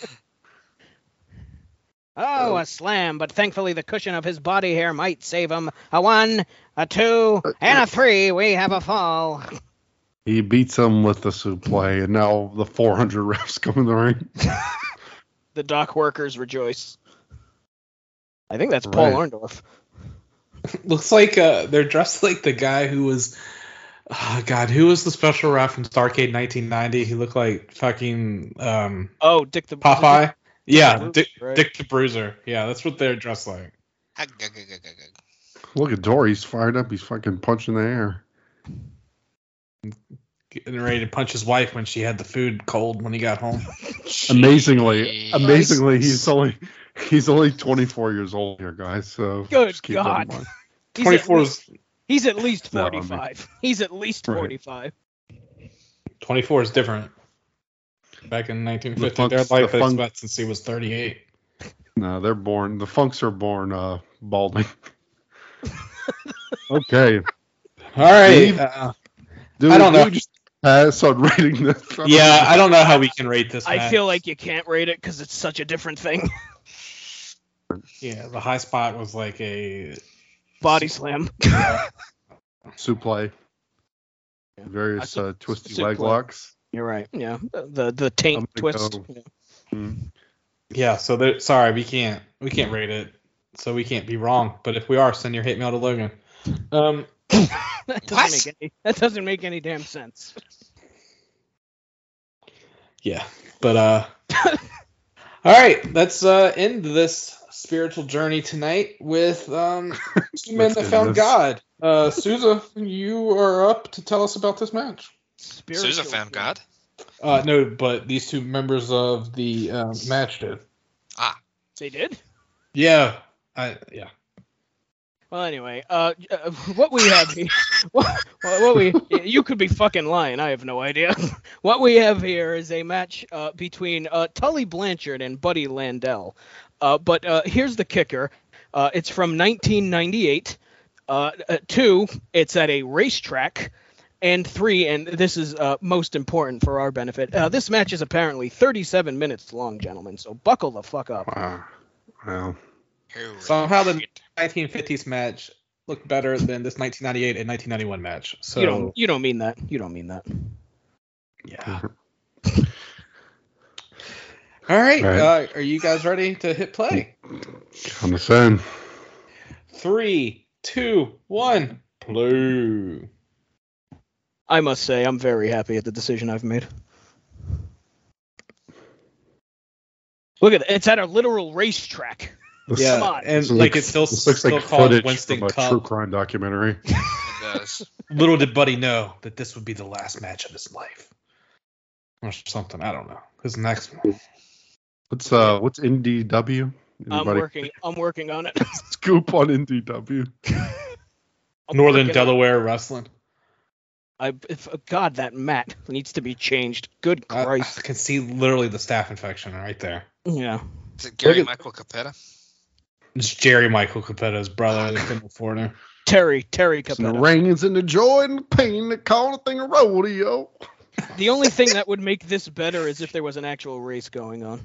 Oh, a slam, but thankfully the cushion of his body hair might save him. A one, a two, and a three. We have a fall. he beats him with the suplex, and now the four hundred refs come in the ring. The dock workers rejoice. I think that's Paul Right. Orndorff. Looks like uh, they're dressed like the guy who was. Oh, God, who was the special ref from Starrcade nineteen ninety? He looked like fucking um, Oh, Dick the Popeye. Yeah, Bruiser, Dick, right. Dick the Bruiser. Yeah, that's what they're dressed like. Look at Dory, he's fired up. He's fucking punching the air. Getting ready to punch his wife when she had the food cold when he got home. Amazingly, Jeez. amazingly, he's only he's only twenty-four years old here, guys. So Good just keep that in God. mind. He's at twenty-four least- is He's at least No, I mean- forty-five. He's at least Right. forty-five. twenty-four is different. Back in nineteen fifty, The their Funk's- life the Funk- expectancy since he was thirty-eight. No, they're born. The Funks are born uh, balding. Okay, All right. Dave? Uh, do I don't do know. we just pass on rating this? I don't yeah, know. I don't know how we can rate this. I match. feel like you can't rate it because it's such a different thing. yeah, the high spot was like a Body slam. Suplex. Various I su- uh, twisty suplex. leg locks. You're right. Yeah. The the taint I'm gonna twist. go- Yeah. Mm. yeah. So they're- sorry, we can't we can't rate it, so we can't be wrong. But if we are, send your hate mail to Logan. Um, That doesn't What? make any. That doesn't make any damn sense. yeah, but uh, all right, let's uh end this spiritual journey tonight with um two men Let's that end found this. God. Uh, Souza, you are up to tell us about this match. Spiritual Sousa found God. Uh, no, but these two members of the uh, match did. They did. Yeah, I yeah. Well, anyway, uh, uh, what we have here, what, what we, you could be fucking lying. I have no idea. What we have here is a match uh, between uh, Tully Blanchard and Buddy Landell. Uh, but uh, here's the kicker. Uh, it's from nineteen ninety-eight. Uh, uh, two, it's at a racetrack. And three, and this is uh, most important for our benefit, uh, this match is apparently thirty-seven minutes long, gentlemen. So buckle the fuck up. Wow. Wow. Holy Somehow the shit. nineteen fifties match looked better than this nineteen ninety-eight and nineteen ninety-one match. So You don't you don't mean that. You don't mean that. yeah. All right. Right. Uh, are you guys ready to hit play? I'm the same. Three, two, one, play. I must say, I'm very happy at the decision I've made. Look at it. It's at a literal racetrack. Yeah, Come on. and This like looks- it's still this looks still like called footage Winston from a true Cup. crime documentary. It does. Little did Buddy know that this would be the last match of his life, or something. I don't know. His next one. What's uh what's N D W? I'm Anybody working. I'm working on it. scoop on N D W? I'm Northern working on it. Delaware Wrestling. I if, God, that mat needs to be changed. Good I, I Christ. can see literally the staph infection right there. Yeah. Is it Gary Look at- Michael Capetta? It's Jerry Michael Capetta's brother, the Kimball Foreigner. Terry. Terry It's in the Capetta. rains and the joy and the pain that call a thing a rodeo. The only thing that would make this better is if there was an actual race going on.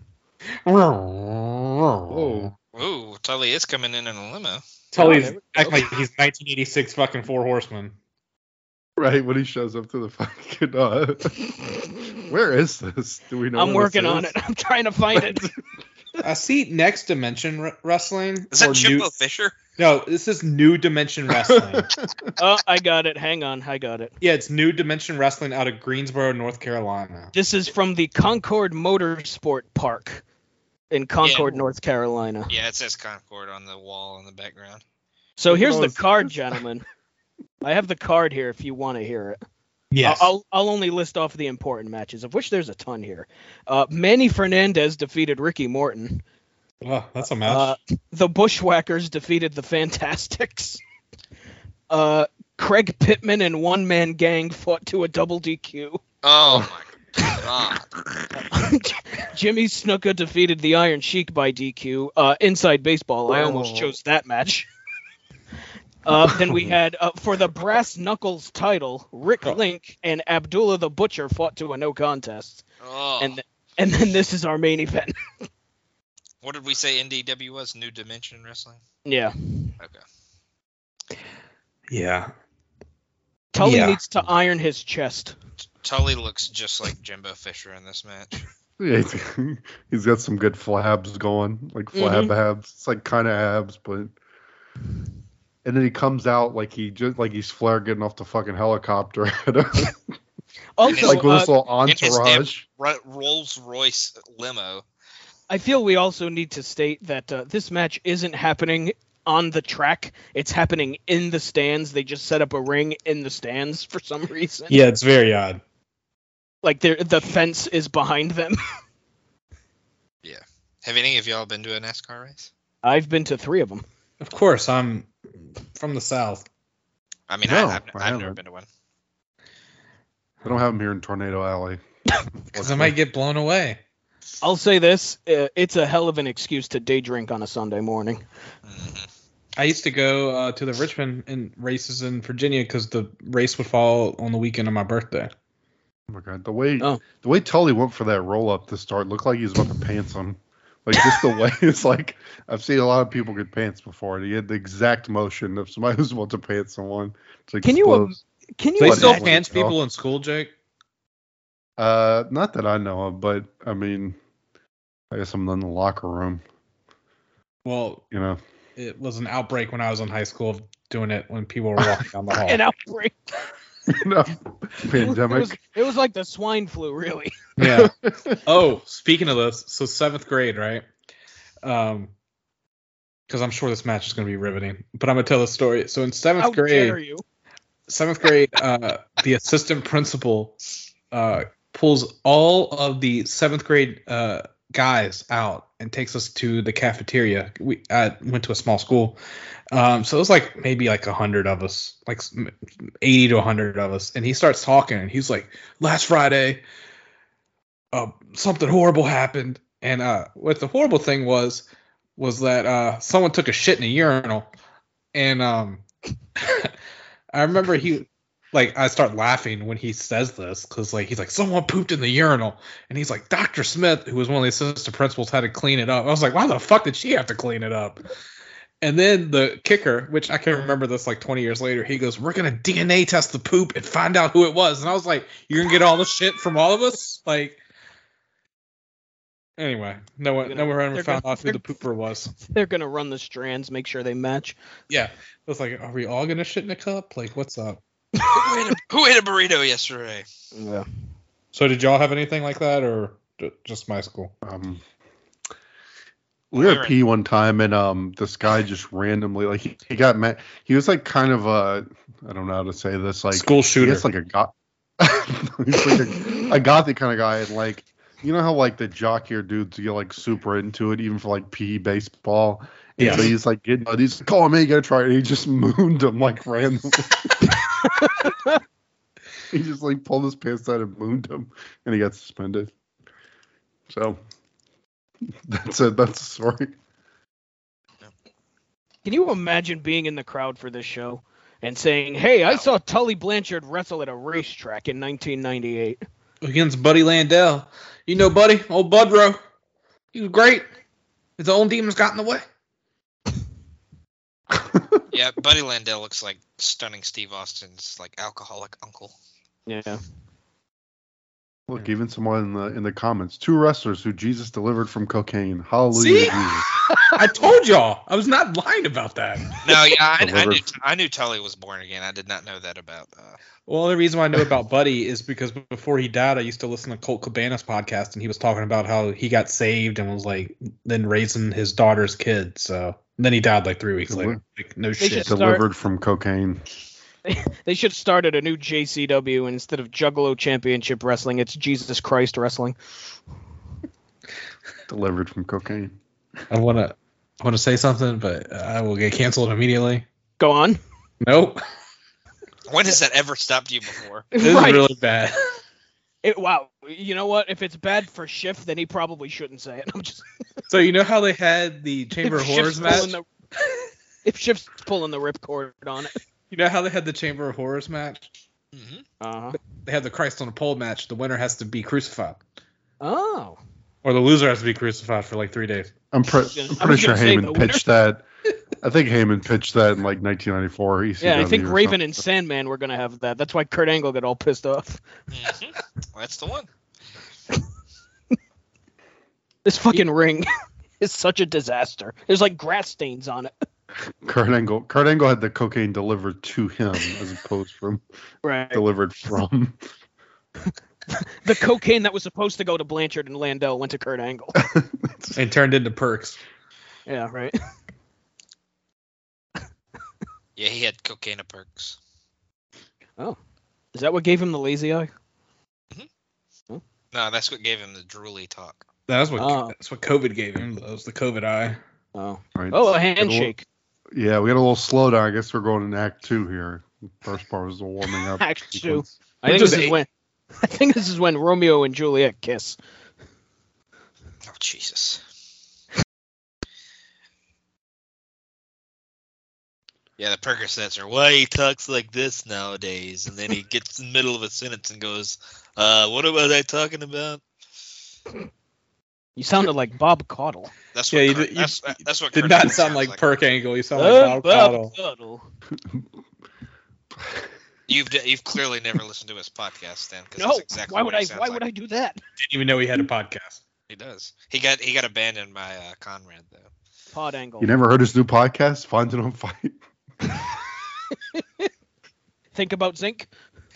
Whoa. Ooh, Tully is coming in in a limo. Tully's there we go. acting like he's nineteen eighty-six fucking Four Horsemen. Right when he shows up to the fucking uh where is this? Do we know? I'm where this working on is? it. I'm trying to find it. I see Next Dimension Re- Wrestling. Is that or Jimbo new, Fisher? No, this is New Dimension Wrestling. Oh, I got it. Hang on. I got it. Yeah, it's New Dimension Wrestling out of Greensboro, North Carolina. This is from the Concord Motorsport Park in Concord, Yeah. North Carolina. Yeah, it says Concord on the wall in the background. So Look at here's all the this- card, gentlemen. I have the card here if you want to hear it. Yes. I'll, I'll only list off the important matches, of which there's a ton here. Uh, Manny Fernandez defeated Ricky Morton. Well, that's a match. Uh, the Bushwhackers defeated the Fantastics. Uh, Craig Pittman and One Man Gang fought to a double D Q. Oh my god. Jimmy Snuka defeated the Iron Sheik by D Q. Uh, Inside Baseball, I almost Oh. chose that match. Uh, then we had, uh, for the Brass Knuckles title, Rick Oh. Link and Abdullah the Butcher fought to a no contest. Oh. And and then this is our main event. What did we say N D W was? New Dimension Wrestling? Yeah. Okay. yeah. Tully Yeah. needs to iron his chest. Tully looks just like Jimbo Fisher in this match. Yeah, he's- he's got some good flabs going, like flab abs. It's like kind of abs, but and then he comes out like he just like he's Flair getting off the fucking helicopter, Also, like with uh, this little In his damn entourage. Ro- Rolls Royce limo. I feel we also need to state that uh, this match isn't happening on the track. It's happening in the stands. They just set up a ring in the stands for some reason. Yeah, it's very odd. Like they're- the fence is behind them. Have any of y'all been to a NASCAR race? I've been to three of them. Of course, I'm from the South. I mean, No, I, I've, I I've never haven't. been to one. I don't have him here in Tornado Alley. Because I might get blown away. I'll say this: uh, it's a hell of an excuse to day drink on a Sunday morning. Mhm. I used to go uh, to the Richmond in races in Virginia because the race would fall on the weekend of my birthday. Oh my god, the way Oh. the way Tully went for that roll up to start looked like he was about to pants him. Like just the way it's like I've seen a lot of people get pants before, and he had the exact motion of somebody who's about to pants someone. It's like Can you, um, explodes. Can you They What still imagine? is- pants people in school, Jake? Uh, not that I know of, but I mean, I guess I'm in the locker room. Well, You know, it was an outbreak when I was in high school of doing it when people were walking down the hall. An outbreak? you know, It was, pandemic. it was like the swine flu, really. Yeah. Oh, speaking of this, so seventh grade, right? Um, because I'm sure this match is going to be riveting. But I'm gonna tell the story. So in seventh How grade, dare you? seventh grade, uh, the assistant principal uh, pulls all of the seventh grade uh, guys out and takes us to the cafeteria. We I went to a small school, um, so it was like maybe like a hundred of us, like eighty to a hundred of us. And he starts talking, and he's like, "Last Friday, uh, something horrible happened." And uh, what the horrible thing was was that uh, someone took a shit in a urinal, and um, I remember he. Like, I start laughing when he says this because, like, he's like, someone pooped in the urinal. And he's like, Doctor Smith, who was one of the assistant principals, had to clean it up. I was like, why the fuck did she have to clean it up? And then the kicker, which I can remember this like twenty years later, he goes, "We're gonna D N A test the poop and find out who it was." And I was like, "You're gonna get all the shit from all of us?" Like, anyway, no one, Gonna, no one ever found gonna, out who the pooper was. They're gonna run the strands, make sure they match. Yeah, it was like, are we all gonna shit in a cup? Like, what's up? who, ate a, who ate a burrito yesterday? Yeah. So did y'all have anything like that, or just my school? Um, we were at P one time, and um, this guy just randomly, like, he, he got mad. He was like kind of a, I don't know how to say this, like school shooter. He's like a goth, he's like a, a gothic kind of guy, and like, you know how like the jock ear dudes get like super into it, even for like P E baseball. And Yeah. so he's like getting, he's like, "Oh man, you gotta try it." And he just mooned him like randomly. He just like pulled his pants down and mooned him, and he got suspended. So that's it. That's the story. Can you imagine being in the crowd for this show and saying, "Hey, I saw Tully Blanchard wrestle at a racetrack in nineteen ninety-eight against Buddy Landell"? You know, Buddy, old Budrow, he was great. His own demons got in the way. Yeah, Buddy Landell looks like stunning Steve Austin's like alcoholic uncle. Yeah. Look, even someone in the in the comments, two wrestlers who Jesus delivered from cocaine. Hallelujah, See? to Jesus. I told y'all. I was not lying about that. No, yeah, I, I Delivered. knew I knew Tully was born again. I did not know that about. Uh, Well, the reason why I knew about Buddy is because before he died, I used to listen to Colt Cabana's podcast, and he was talking about how he got saved and was like then raising his daughter's kid. So and then he died like three weeks Deli- later. Like no They shit. just- Start- Delivered from cocaine. They should have started a new J C W, and instead of Juggalo Championship Wrestling, it's Jesus Christ Wrestling. Delivered from cocaine. I wanna I wanna say something, but I will get canceled immediately. Go on. Nope. when has that ever stopped you before? This is Right. really bad. It, wow. You know what? If it's bad for Schiff, then he probably shouldn't say it. I'm just. So you know how they had the Chamber if of Horrors Schiff's match? pulling the- if Schiff's pulling the ripcord on it. You know how they had the Chamber of Horrors match? Mm-hmm. Uh-huh. They had the Christ on a pole match. The winner has to be crucified. Oh. Or the loser has to be crucified for like three days. I'm, pre- I I'm was pretty sure gonna say the Heyman winner. pitched that. I think Heyman pitched that in like nineteen ninety-four. E C W Yeah, I think or Raven something. and Sandman were going to have that. That's why Kurt Angle got all pissed off. Mm-hmm. That's the one. This fucking ring is such a disaster. There's like grass stains on it. Kurt Angle. Kurt Angle had the cocaine delivered to him as opposed from Right. delivered from. The cocaine that was supposed to go to Blanchard and Landell went to Kurt Angle. And turned into perks. Yeah, right. Yeah, he had cocaine perks. Is that what gave him the lazy eye? No, that's what gave him the drooly talk. That's what Oh. that's what COVID gave him. That was the COVID eye. Oh. Right. Oh, a Got handshake. little- yeah, we had a little slowdown. I guess we're going into Act Two here. First part was the warming up. Act two. sequence. I think Which this was is eight. when I think this is when Romeo and Juliet kiss. Oh, Jesus. Yeah, the Percocets are why he talks like this nowadays, and then he gets in the middle of a sentence and goes, uh, what was I talking about? You sounded like Bob Caudle. That's Yeah, what you Kurt, did- you that's, that's what Did Kurt not Angle sound sounds like Perk Angle. You sound like Uh, Bob Caudle. Caudle. You've you've clearly never listened to his podcast then, because No, that's exactly why what would he I? sounds Why like. would I do that? Didn't even know he had a podcast. He does. He got he got abandoned by uh, Conrad though. Pod Angle. You never heard his new podcast, Find It on Fight? Think about Zinc.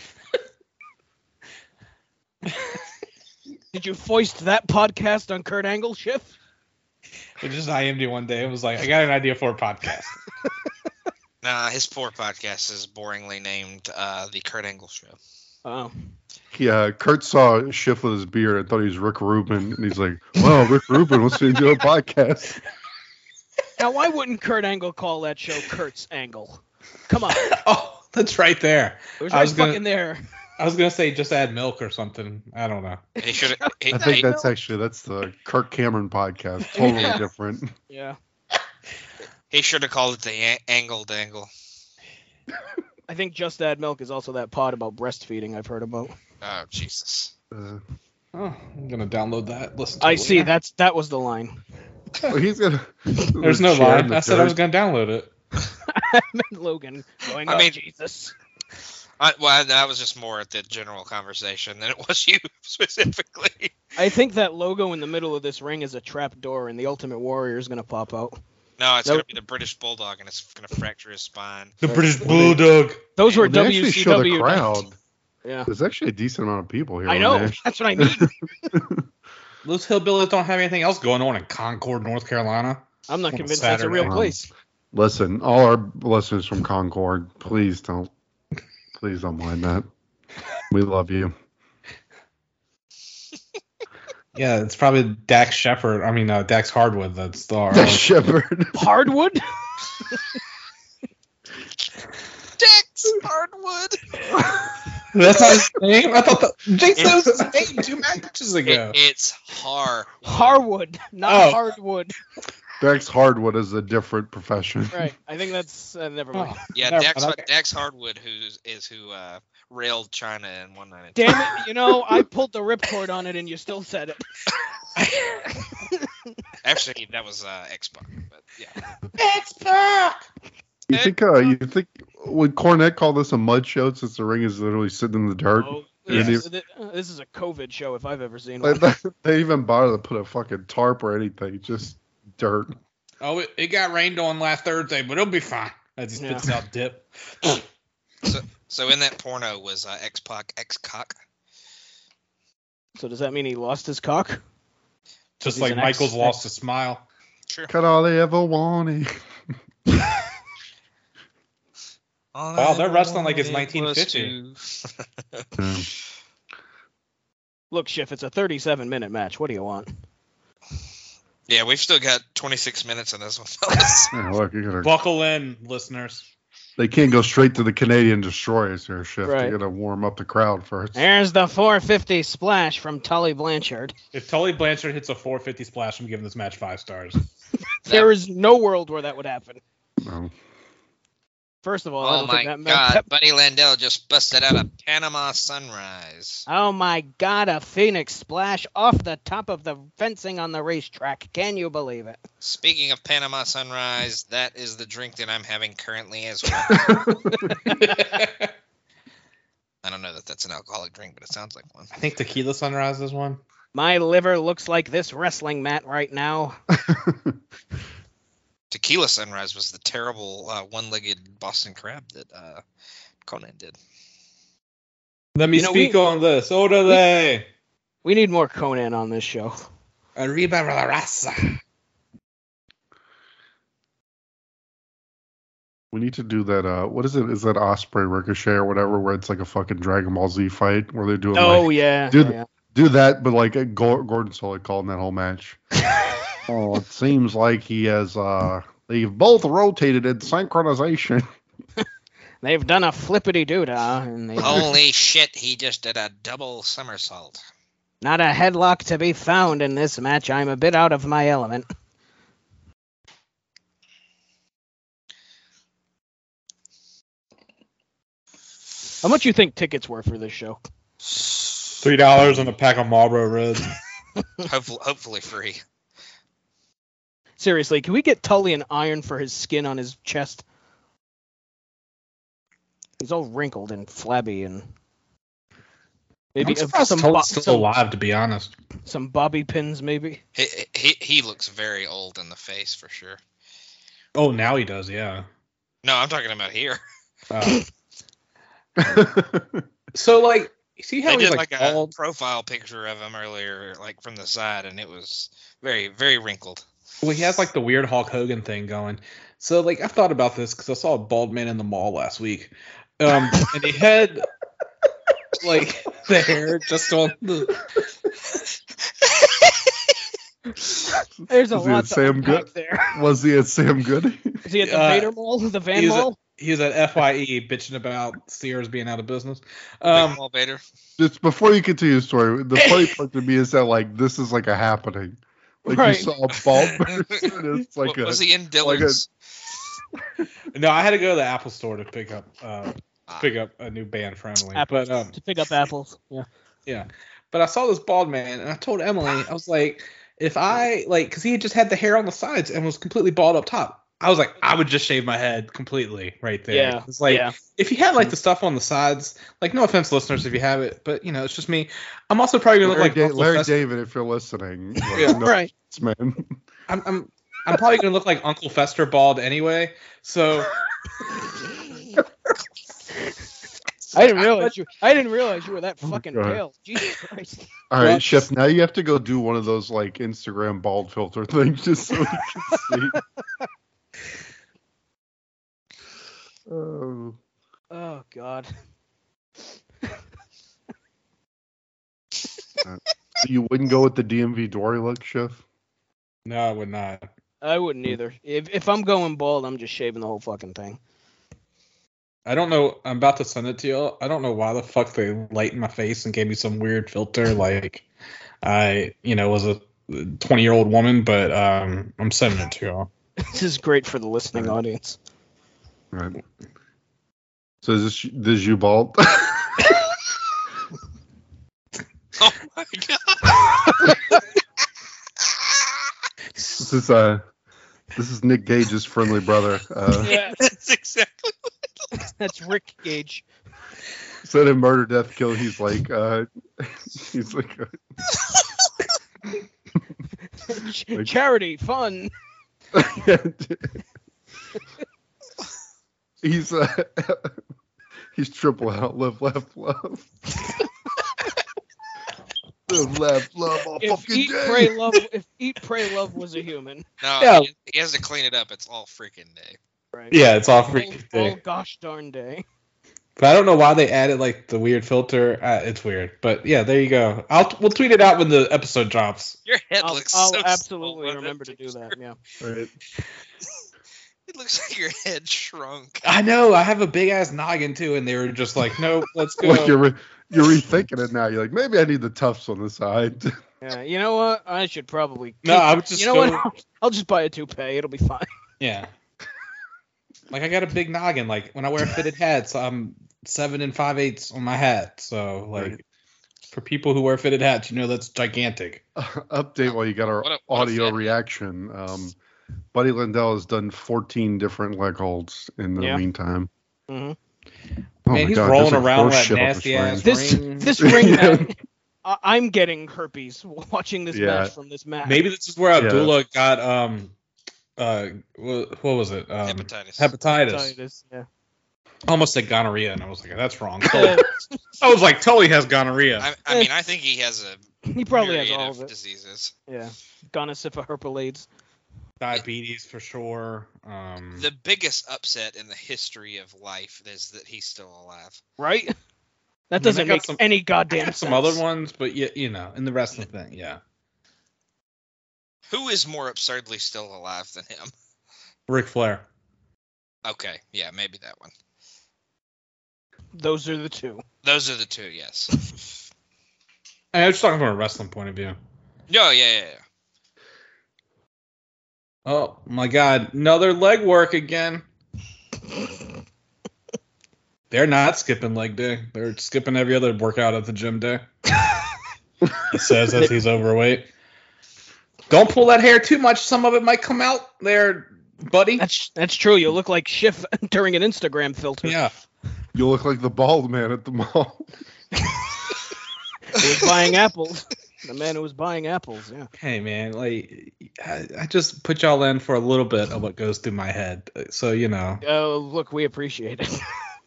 Did you foist that podcast on Kurt Angle, Schiff? It just I M'd one day. It was like, I got an idea for a podcast. Nah, his poor podcast is boringly named uh, The Kurt Angle Show. Oh. Yeah, Kurt saw Schiff with his beard and thought he was Rick Rubin, and he's like, "Wow, Rick Rubin wants me to do a podcast." Now, why wouldn't Kurt Angle call that show Kurt's Angle? Come on. Oh, that's right there. It was I right was gonna- fucking there. I was gonna say just add milk or something. I don't know. He should have. I think that's actually that's the Kirk Cameron podcast, totally Yeah. different. Yeah. He should have called it the a- Angle Dangle. I think Just Add Milk is also that pod about breastfeeding I've heard about. Oh Jesus! Uh, Oh, I'm gonna download that. Listen. To I it see. later. That's that was the line. Well, he's gonna. There's no share in line. the I said I was dirt. going to download it. I meant Logan going, I oh, mean- Jesus. I, well, that was just more at the general conversation than it was you specifically. I think that logo in the middle of this ring is a trap door, and the Ultimate Warrior is going to pop out. No, it's Nope. going to be the British Bulldog, and it's going to fracture his spine. The British Well, Bulldog. Those were Well, they actually show the W C W. crowd. Yeah. There's actually a decent amount of people here. I on know. Nash. That's what I mean. Those hillbillies don't have anything else going on in Concord, North Carolina. I'm not On a convinced that's a real Saturday. place. Listen, all our listeners from Concord, please don't, please don't mind that. We love you. Yeah, it's probably Dax Shepard. I mean, uh, Dax Hardwood. That's the our own- Shepherd. Hardwood? Dex Hardwood. That's not his name. I thought the Jake said it was his name two matches ago. It, it's Har. Harwood, not Oh. Hardwood. Dex Hardwood is a different profession. Right. I think that's uh, never mind. Oh, Yeah, never Dax, mind, okay. Dax Hardwood, who is who uh, railed China in one night. Damn it! You know, I pulled the ripcord on it, and you still said it. Actually, that was uh, X-Pac, but yeah. You think? Uh, you think would Cornette call this a mud show since the ring is literally sitting in the dirt? Oh, Yeah. this, is- this is a COVID show if I've ever seen one. Like, they even bother to put a fucking tarp or anything, just dirt. Oh, it, it got rained on last Thursday, but it'll be fine. As he spits Yeah. out dip. So in that porno was uh, X-Pac X-Cock. So does that mean he lost his cock? Just He's like an Michael's ex- lost his smile. Sure. Cut all they ever wanted. Wow, they're wrestling like it's nineteen fifty. Yeah. Look, Schiff, it's a thirty-seven minute match. What do you want? Yeah, we've still got twenty-six minutes on this one, fellas. Yeah, look, you gotta, Buckle in, listeners. they can't go straight to the Canadian destroyers here, Shift. Right. They gotta warm up the crowd first. There's the four fifty splash from Tully Blanchard. If Tully Blanchard hits a four fifty splash, I'm giving this match five stars. There is no world where that would happen. No. First of all, I Oh don't my think that God, meant Buddy Landell just busted out a Panama Sunrise. Oh my God, a Phoenix splash off the top of the fencing on the racetrack. Can you believe it? Speaking of Panama Sunrise, that is the drink that I'm having currently as well. I I don't know that that's an alcoholic drink, but it sounds like one. think Tequila Sunrise is one. My liver looks like this wrestling mat right now. Tequila Sunrise was the terrible uh, one-legged Boston Crab that uh, Conan did. Let me You know, speak we- on this. Orderly. We need more Conan on this show. Arriba la raza. We need to do that. Uh, what is it? Is that Osprey Ricochet or whatever, where it's like a fucking Dragon Ball Z fight where they're doing Oh like yeah, Dude, yeah. do that, but like a Gor- Gordon Solid called in that whole match. Oh, it seems like he has. Uh, they've both rotated in synchronization. They've done a flippity doodah, and they Holy shit, he just did a double somersault. not a headlock to be found in this match. I'm a bit out of my element. How much you think tickets were for this show? Three dollars on a pack of Marlboro Reds. Hopefully, hopefully free. Seriously, can we get Tully an iron for his skin on his chest? He's all wrinkled and flabby, and maybe I'm surprised some, Tully's bo- still some, alive, to be honest. some bobby pins, maybe. He, he he looks very old in the face for sure. Oh, now he does, yeah. No, I'm talking about here. Uh, so, like, see how They he's did like, like a bald? profile picture of him earlier, like from the side, and it was very very wrinkled. Well, he has like the weird Hulk Hogan thing going. So, like, I've thought about this because I saw a bald man in the mall last week, um, and he had like the hair just on the. There's a Is he lot at to Sam unpack Good? there. Was he at Sam Goody? Is he at the Uh, Vader Mall, the Van he was Mall? He was at F Y E bitching about Sears being out of business. Um, Um, Paul Bader. Just before you continue the story, the funny part to me is that like this is like a happening. Like Right. you saw a bald person. It's like Wa- a, was he in like a- Dillard's? no, I had to go to the Apple store to pick up uh, Ah. pick up a new band for Emily. Apples. But um, To pick up apples. Yeah. yeah, but I saw this bald man, and I told Emily, I was like, if I like, because he had just had the hair on the sides and was completely bald up top. I was like, I would just shave my head completely right there. Yeah, It's like, yeah. if you had like the stuff on the sides, like, no offense, listeners, if you have it, but you know, it's just me. I'm also probably gonna look Larry, like Da- Uncle Larry Fester. David, if you're listening. Like, Yeah, no, right. man. I'm, I'm, I'm probably gonna look like Uncle Fester bald anyway. So I didn't realize you. I didn't realize you were that Oh, fucking God. pale. Jesus Christ. All right, Well- Chef. Now you have to go do one of those like Instagram bald filter things just so you can see. Oh, Oh God. you wouldn't go with the D M V Dory look, Chef? no, I would not. I wouldn't either. If if I'm going bald, I'm just shaving the whole fucking thing. I don't know. I'm about to send it to you. I don't know why the fuck they lightened my face and gave me some weird filter. Like I, you know, was a twenty year old woman, but um, I'm sending it to you. This is great for the listening audience. Right. So is this this you bald? Oh my god. This is uh, this is Nick Gage's friendly brother. Uh, Yeah, That's exactly. that's Rick Gage. said in Murder, Death, Kill, he's like, uh, he's like, Ch- Charity, fun. he's uh, he's triple out, live, laugh, love. Live, laugh, love all If fucking eat, day. pray, love. If eat, pray, love was a human. No, Yeah. he, he has to clean it up. It's all freaking day. Right. Yeah, it's all All, freaking all day. gosh darn day. But I don't know why they added like the weird filter. Uh, it's weird. But yeah, there you go. I'll we'll tweet it out when the episode drops. Your head I'll, looks I'll so absolutely small on remember to that do picture. that. Yeah. Right. It looks like your head shrunk. I know. I have a big ass noggin too, and they were just like, "Nope, let's go." Like you're re- you're rethinking it now. You're like, maybe I need the tufts on the side. Yeah. You know what? I should probably. No, keep- I would just You know go- what? I'll, I'll just buy a toupee. It'll be fine. Yeah. Like I got a big noggin. Like when I wear fitted hats, I'm seven and five eighths on my hat. So like Right. for people who wear fitted hats, you know that's gigantic. Uh, update while you got our What a- what a audio fan. reaction. Um, Buddy Lindell has done fourteen different leg holds in the Yeah. meantime. hmm Oh Man, my he's God, rolling there's, like, around horse that shit up nasty his ass ring. This Ring. this ring match, I- I'm getting herpes watching this Yeah. match from this match. Maybe this is where Yeah. Abdullah got um uh what, what was it? Um, Hepatitis. Hepatitis. Hepatitis, yeah. I almost said gonorrhea, and I was like, that's wrong. Uh, I was like, Tully has gonorrhea. I, I mean, I think he has a he probably has myriad all of of it. diseases. Yeah. Gonorrhea herpes. Diabetes for sure. Um, The biggest upset in the history of life is that he's still alive. Right? That I doesn't got make some- any I goddamn got sense. some other ones, but yeah, you know, in the wrestling thing, yeah. Who is more absurdly still alive than him? Ric Flair. Okay, yeah, maybe that one. Those are the two. Those are the two, yes. I was just talking from a wrestling point of view. No, yeah, yeah, yeah. Oh my God, another leg work again. They're not skipping leg day. They're skipping every other workout at the gym day. He says as he's overweight. Don't pull that hair too much. Some of it might come out there, buddy. That's that's true. You look like Schiff during an Instagram filter. Yeah. You look like the bald man at the mall. He was buying apples. The man who was buying apples, yeah. Hey man, like I, I just put y'all in for a little bit of what goes through my head. So you know. Oh, look, we appreciate it.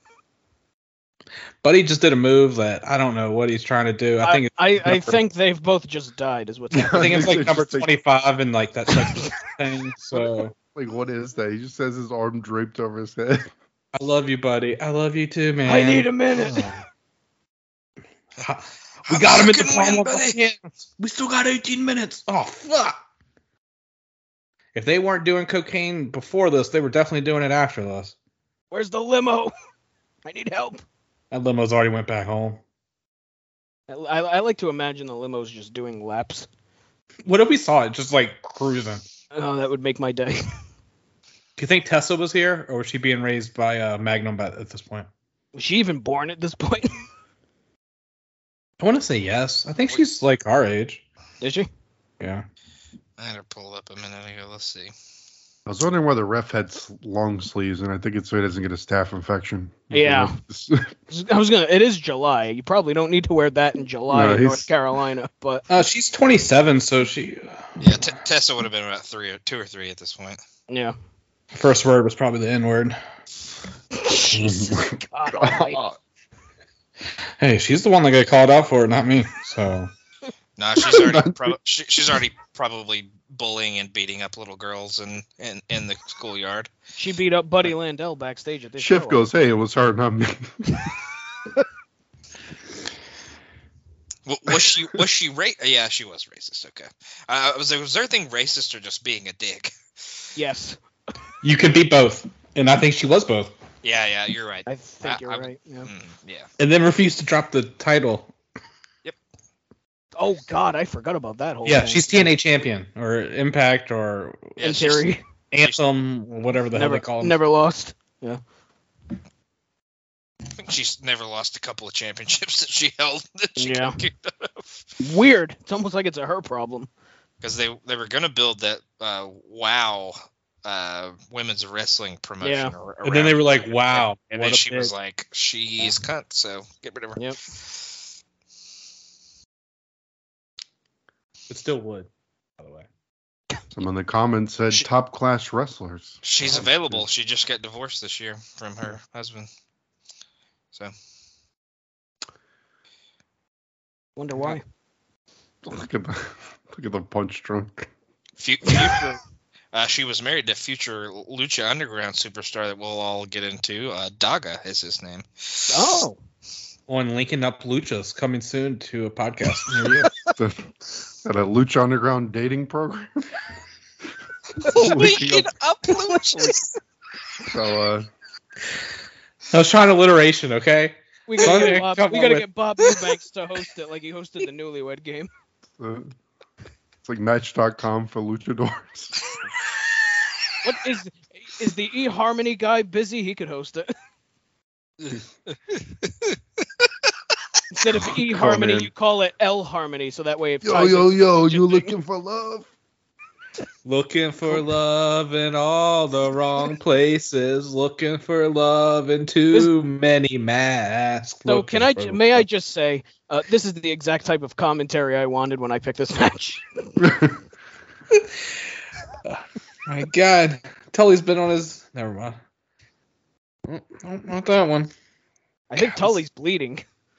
Buddy just did a move that I don't know what he's trying to do. I think it's I, I number- think they've both just died, is what's I happening. think it's like Just number take- twenty-five and like that sex thing. So Like, what is that? He just has his arm draped over his head. I love you, buddy. I love you too, man. I need a minute. Ha- We got him at the fucking palm win, of our buddy. hands. We still got eighteen minutes. Oh fuck! If they weren't doing cocaine before this, they were definitely doing it after this. Where's the limo? I need help. That limo's already went back home. I, I, I like to imagine the limo's just doing laps. What if we saw it just like cruising? Oh, that would make my day. Do you think Tessa was here, or was she being raised by uh, Magnum at, at this point? Was she even born at this point? I want to say yes. I think she's like our age. Is she? Yeah. I had her pulled up a minute ago. Let's see. I was wondering why the ref had s- long sleeves, and I think it's so he doesn't get a staph infection. Yeah. I was gonna. It is July. You probably don't need to wear that in July No, in he's- North Carolina, but Uh, she's twenty-seven, so she Yeah, T- Tessa would have been about three or two or three at this point. yeah. first word was probably the N word. Jesus God Almighty. Hey, she's the one that got called out for it, not me. So No, she's already prob- she, she's already probably bullying and beating up little girls in, in, in the schoolyard. She beat up Buddy Landell backstage at this Schiff show. goes, hey, it was her, not me. W- Was she was she ra- Yeah, she was racist. Okay, uh, was there was there anything racist or just being a dick? Yes, you could be both, and I think she was both. Yeah, yeah, you're right. I think I- you're I- right. Yeah. Mm, yeah. And then refused to drop the title. Oh God, I forgot about that whole. Yeah, thing. she's T N A champion or Impact or Yeah, in she's- theory. Anthem or whatever the hell Never, they call them. never lost. I think she's never lost a couple of championships that she held. That she Yeah. got kicked out of. Weird. It's almost like it's a her problem. Because they they were gonna build that uh, WoW uh, women's wrestling promotion. Yeah. ar- And then they around were like, her. "Wow, And what then a she was bitch." like, "She's cunt, so get rid of her." Yep. It still would, by the way. Some in the comments said She- top class wrestlers. She's Oh, available. She just got divorced this year from her husband. So Wonder why. Look at the look at the punch drunk. fu- future. Uh, she was married to future Lucha Underground superstar that we'll all get into. Uh, Daga is his name. Oh, On Linking Up Luchas, coming soon to a podcast near you. The, at a Lucha Underground dating program. Linking up Luchas. So uh, I was trying alliteration, okay? we gotta, Okay, get Bob, come we on gotta with- get Bob Eubanks to host it like he hosted the Newlywed Game. uh, it's like Match dot com for luchadors. What is is the eHarmony guy busy? He could host it. Instead of eHarmony, in. you call it L Harmony, so that way it Yo ties yo into yo, the you thing. looking for love? Looking for love in all the wrong places. Looking for love in too many masks. So Looking can I? for ju- May I love. just say, uh, this is the exact type of commentary I wanted when I picked this match. My God, Tully's been on his. Never mind. Mm, Don't want that one. I think Tully's bleeding.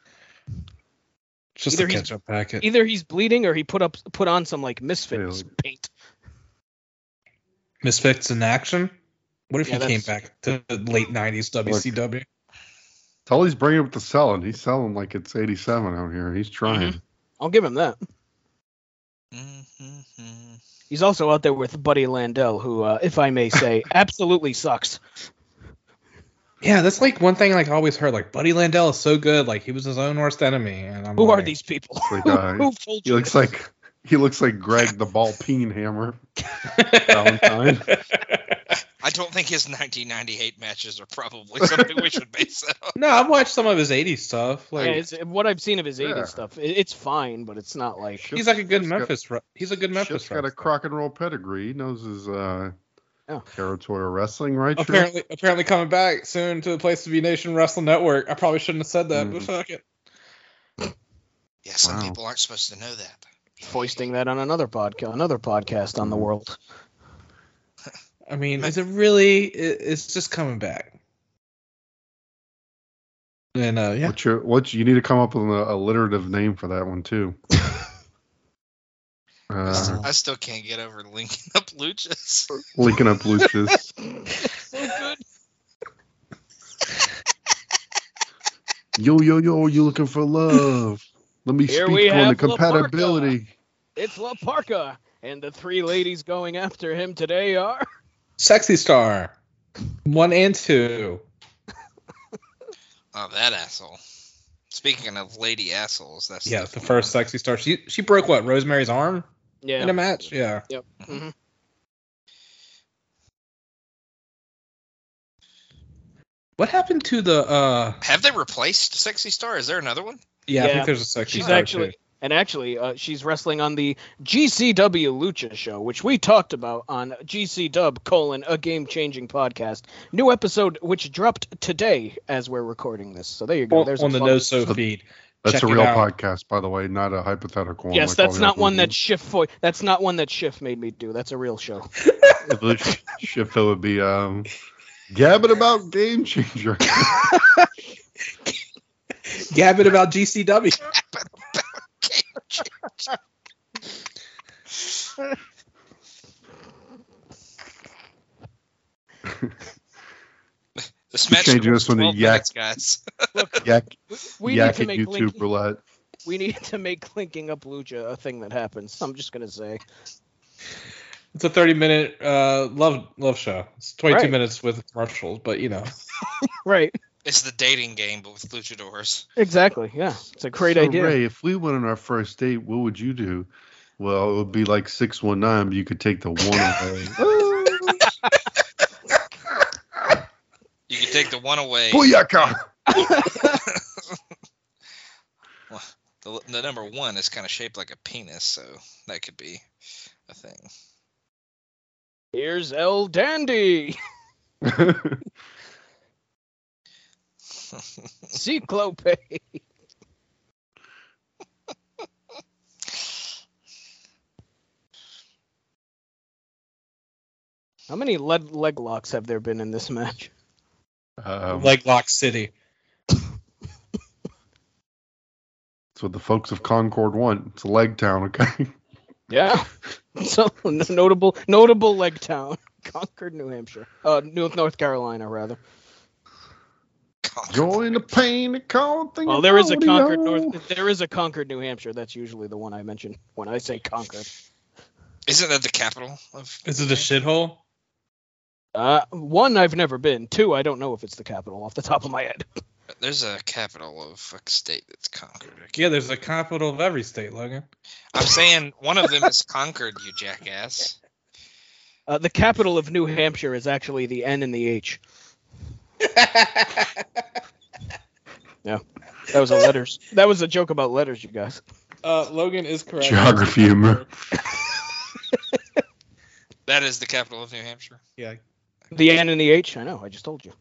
Just Either a he's- ketchup packet. Either he's bleeding or he put up put on some like Misfits Really? paint. Misfits in action. What if Yeah, he came that's- back to the late nineties W C W? Tully's bringing up the selling. He's selling like it's eighty-seven out here. He's trying. I'll give him that. Mm-hmm. He's also out there with Buddy Landell, who, uh, if I may say, absolutely sucks. Yeah, that's like one thing like I always heard. Like Buddy Landell is so good. Like he was his own worst enemy. And I'm Who like, are these people? like, Who- uh, Who told He you? looks like he looks like Greg the Ball Peen Hammer. Valentine. I don't think his nineteen ninety-eight matches are probably something we should base on. No, I've watched some of his eighties stuff. Like Yeah, it's, what I've seen of his eighties Yeah. stuff, it, it's fine, but it's not like. Schiff- he's like a good Schiff's got- Memphis. re- he's a good Memphis. Schiff's got a wrestler. crock and roll pedigree. He knows his uh, Oh. territory of wrestling, right? Schiff? Apparently, apparently coming back soon to the Place to Be Nation Wrestling Network. I probably shouldn't have said that, but Mhm. fuck it. Yeah, some Wow. people aren't supposed to know that. Foisting that on another podcast, another podcast on the world. I mean, is it really? It, it's just coming back. And uh, yeah, What's your what you need to come up with a alliterative name for that one too. I still- Uh, I still can't get over linking up luchas. linking up luchas. So good. Yo yo yo, you looking for love? Let me Here we speak on the have La compatibility. It's La Parka, and the three ladies going after him today are. Sexy Star, one and two. Oh, that asshole. Speaking of lady assholes, that's Yeah, the first Sexy Star. She she broke what Rosemary's arm Yeah. in a match. Yeah. Yep. hmm What happened to the? uh Have they replaced Sexy Star? Is there another one? Yeah, I Yeah. think there's a Sexy She's Star actually, too. And actually, uh, she's wrestling on the G C W Lucha show, which we talked about on G C Dub colon a game-changing podcast. New episode which dropped today as we're recording this. So there you go. On, There's on a the fun- No So feed. That's Check a it real out. podcast, by the way, not a hypothetical one. Yes, like all that's the not other one that ones. Schiff. Fo- that's not one that Schiff made me do. That's a real show. The shift would be um, gabbing about Game Changer. Gabbing about G C W. This match Changing goes this one to twelve yak. minutes, guys. Look, Yak, we yak need to at make YouTube link- roulette. we need to make linking up Lucha a thing that happens. I'm just gonna say. It's a thirty minute uh, love love show. It's twenty-two Right. minutes with commercials, but you know. Right. It's the dating game, but with luchadors. Exactly. Yeah. It's a great so, idea. Ray, if we went on our first date, what would you do? Well, it would be like six one nine, but you could take the one away. You can take the one away. Booyaka! Well, the, the number one is kind of shaped like a penis, so that could be a thing. Here's El Dandy. Cyclope. How many leg, leg locks have there been in this match? um, Leg Lock City. That's what the folks of Concord want. It's a leg town, okay? Yeah. So notable, notable leg town, Concord, New Hampshire. Uh, New North Carolina, rather. Join the pain and call thing. Oh, there is a Concord, North. There is a Concord, New Hampshire. That's usually the one I mention when I say Concord. Isn't that the capital of? Is it a shithole? Uh, one, I've never been. Two, I don't know if it's the capital off the top of my head. There's a capital of a state that's Concord. I can't- Yeah, there's a capital of every state, Logan. I'm saying one of them is Concord, you jackass. Uh, the capital of New Hampshire is actually the N and the H. Yeah, that was a letters. That was a joke about letters, you guys. Uh, Logan is correct. Geography humor. That is the capital of New Hampshire. Yeah. The N and the H. I know. I just told you.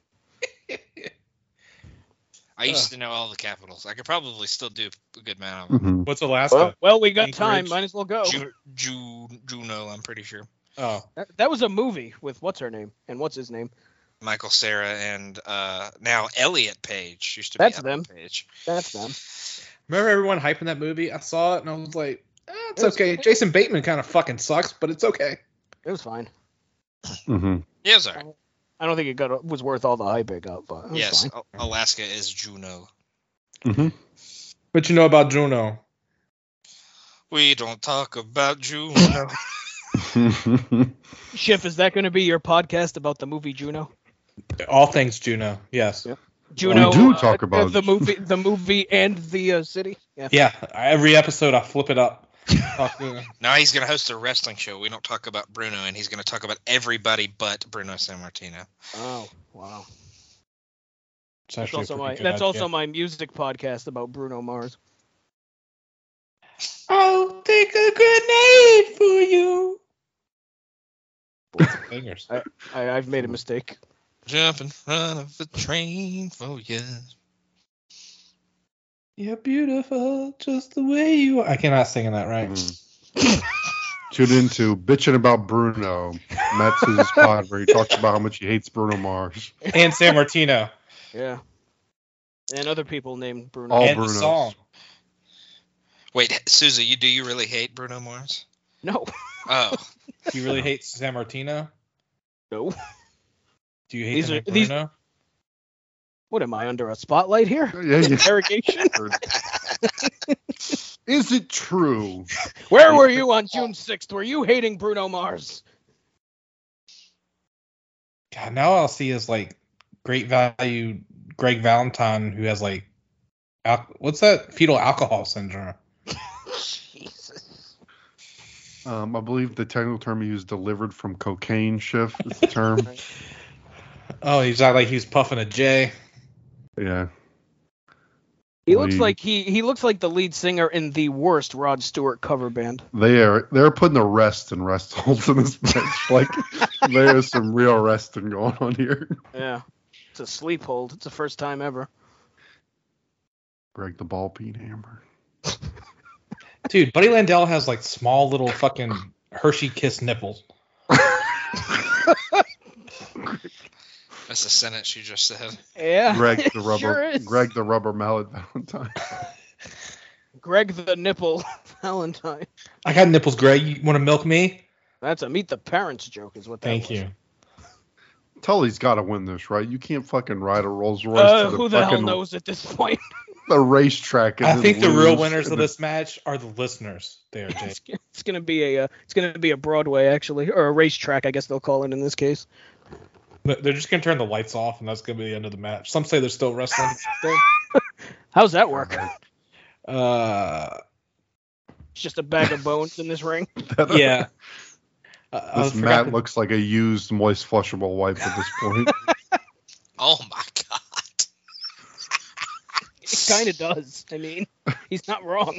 I used Ugh. to know all the capitals. I could probably still do a good amount of them. Mhm. What's Alaska? Well, well, we got Anchorage. time. Might as well go. Ju- Ju- Juneau, I'm pretty sure. Oh, That, that was a movie with what's her name and what's his name. Michael Cera and uh, now Elliot Page used to That's be Elliot them. Page. That's them. remember everyone hyping that movie? I saw it and I was like, eh, it's It was- okay. Jason Bateman kind of fucking sucks, but it's okay. It was fine. Mhm. Yeah, sorry. I don't think it got was worth all the hype it got, but it was Yes, fine. Al- Alaska is Juneau. Mhm. What you know about Juno? We don't talk about Juneau. Schiff, is that going to be your podcast about the movie Juno? All things Juno. Yes. Yep. Juno. We do uh, talk the- about- the movie, the movie and the uh, city. Yeah. Yeah. Every episode I flip it up. Talk- Now he's going to host a wrestling show. We don't talk about Bruno, and he's going to talk about everybody but Bruno Sammartino. Oh wow. It's That's actually a also pretty my. good That's idea. also my music podcast about Bruno Mars. I'll take a grenade for you. Fingers. I, I've made a mistake. Jump in front of the train for you. You're beautiful, just the way you are. I cannot sing in that right. Mhm. Tune into Bitching About Bruno, Matt Souza's pod, where he talks about how much he hates Bruno Mars. And San Martino. Yeah. And other people named Bruno. All and Brunos. the song. Wait, Susie, you do you really hate Bruno Mars? No. Oh, You really hate San Martino? No. Do you hate These the are- name these- Bruno? What am I under a spotlight here? Yeah, yeah. Interrogation. Is it true? Where were you on June sixth? Were you hating Bruno Mars? God, now all I'll see is like great value Greg Valentine, who has like, al- what's that? Fetal alcohol syndrome. Jesus. Um, I believe the technical term he used, delivered from cocaine shift, is the term. Oh, he's not like he's puffing a J. Yeah. He looks We- like he he looks like the lead singer in the worst Rod Stewart cover band. They are they're putting a rest in rest holds in this match. Like there's some real resting going on here. Yeah, it's a sleep hold. It's the first time ever. Greg the ball peen hammer. Dude, Buddy Landell has like small little fucking Hershey Kiss nipples. That's a sentence you just said. Yeah, Greg the it rubber sure is. Greg the rubber mallet Valentine. Greg the nipple Valentine. I got nipples, Greg. You want to milk me? That's a meet the parents joke, is what that Thank was. you. Tully's got to win this, right? You can't fucking ride a Rolls Royce Uh, to the who the hell fucking knows at this point? the racetrack. and I then think the real lose winners and of then- this match are the listeners. There, Jake. it's, it's gonna be a uh, it's gonna be a Broadway actually, or a racetrack, I guess they'll call it in this case. But they're just gonna turn the lights off, and that's gonna be the end of the match. Some say they're still wrestling. How's that work? uh, It's just a bag of bones in this ring. yeah. Uh, I This forgot mat to- looks like a used moist flushable wipe at this point. Oh my god. It kind of does. I mean, he's not wrong.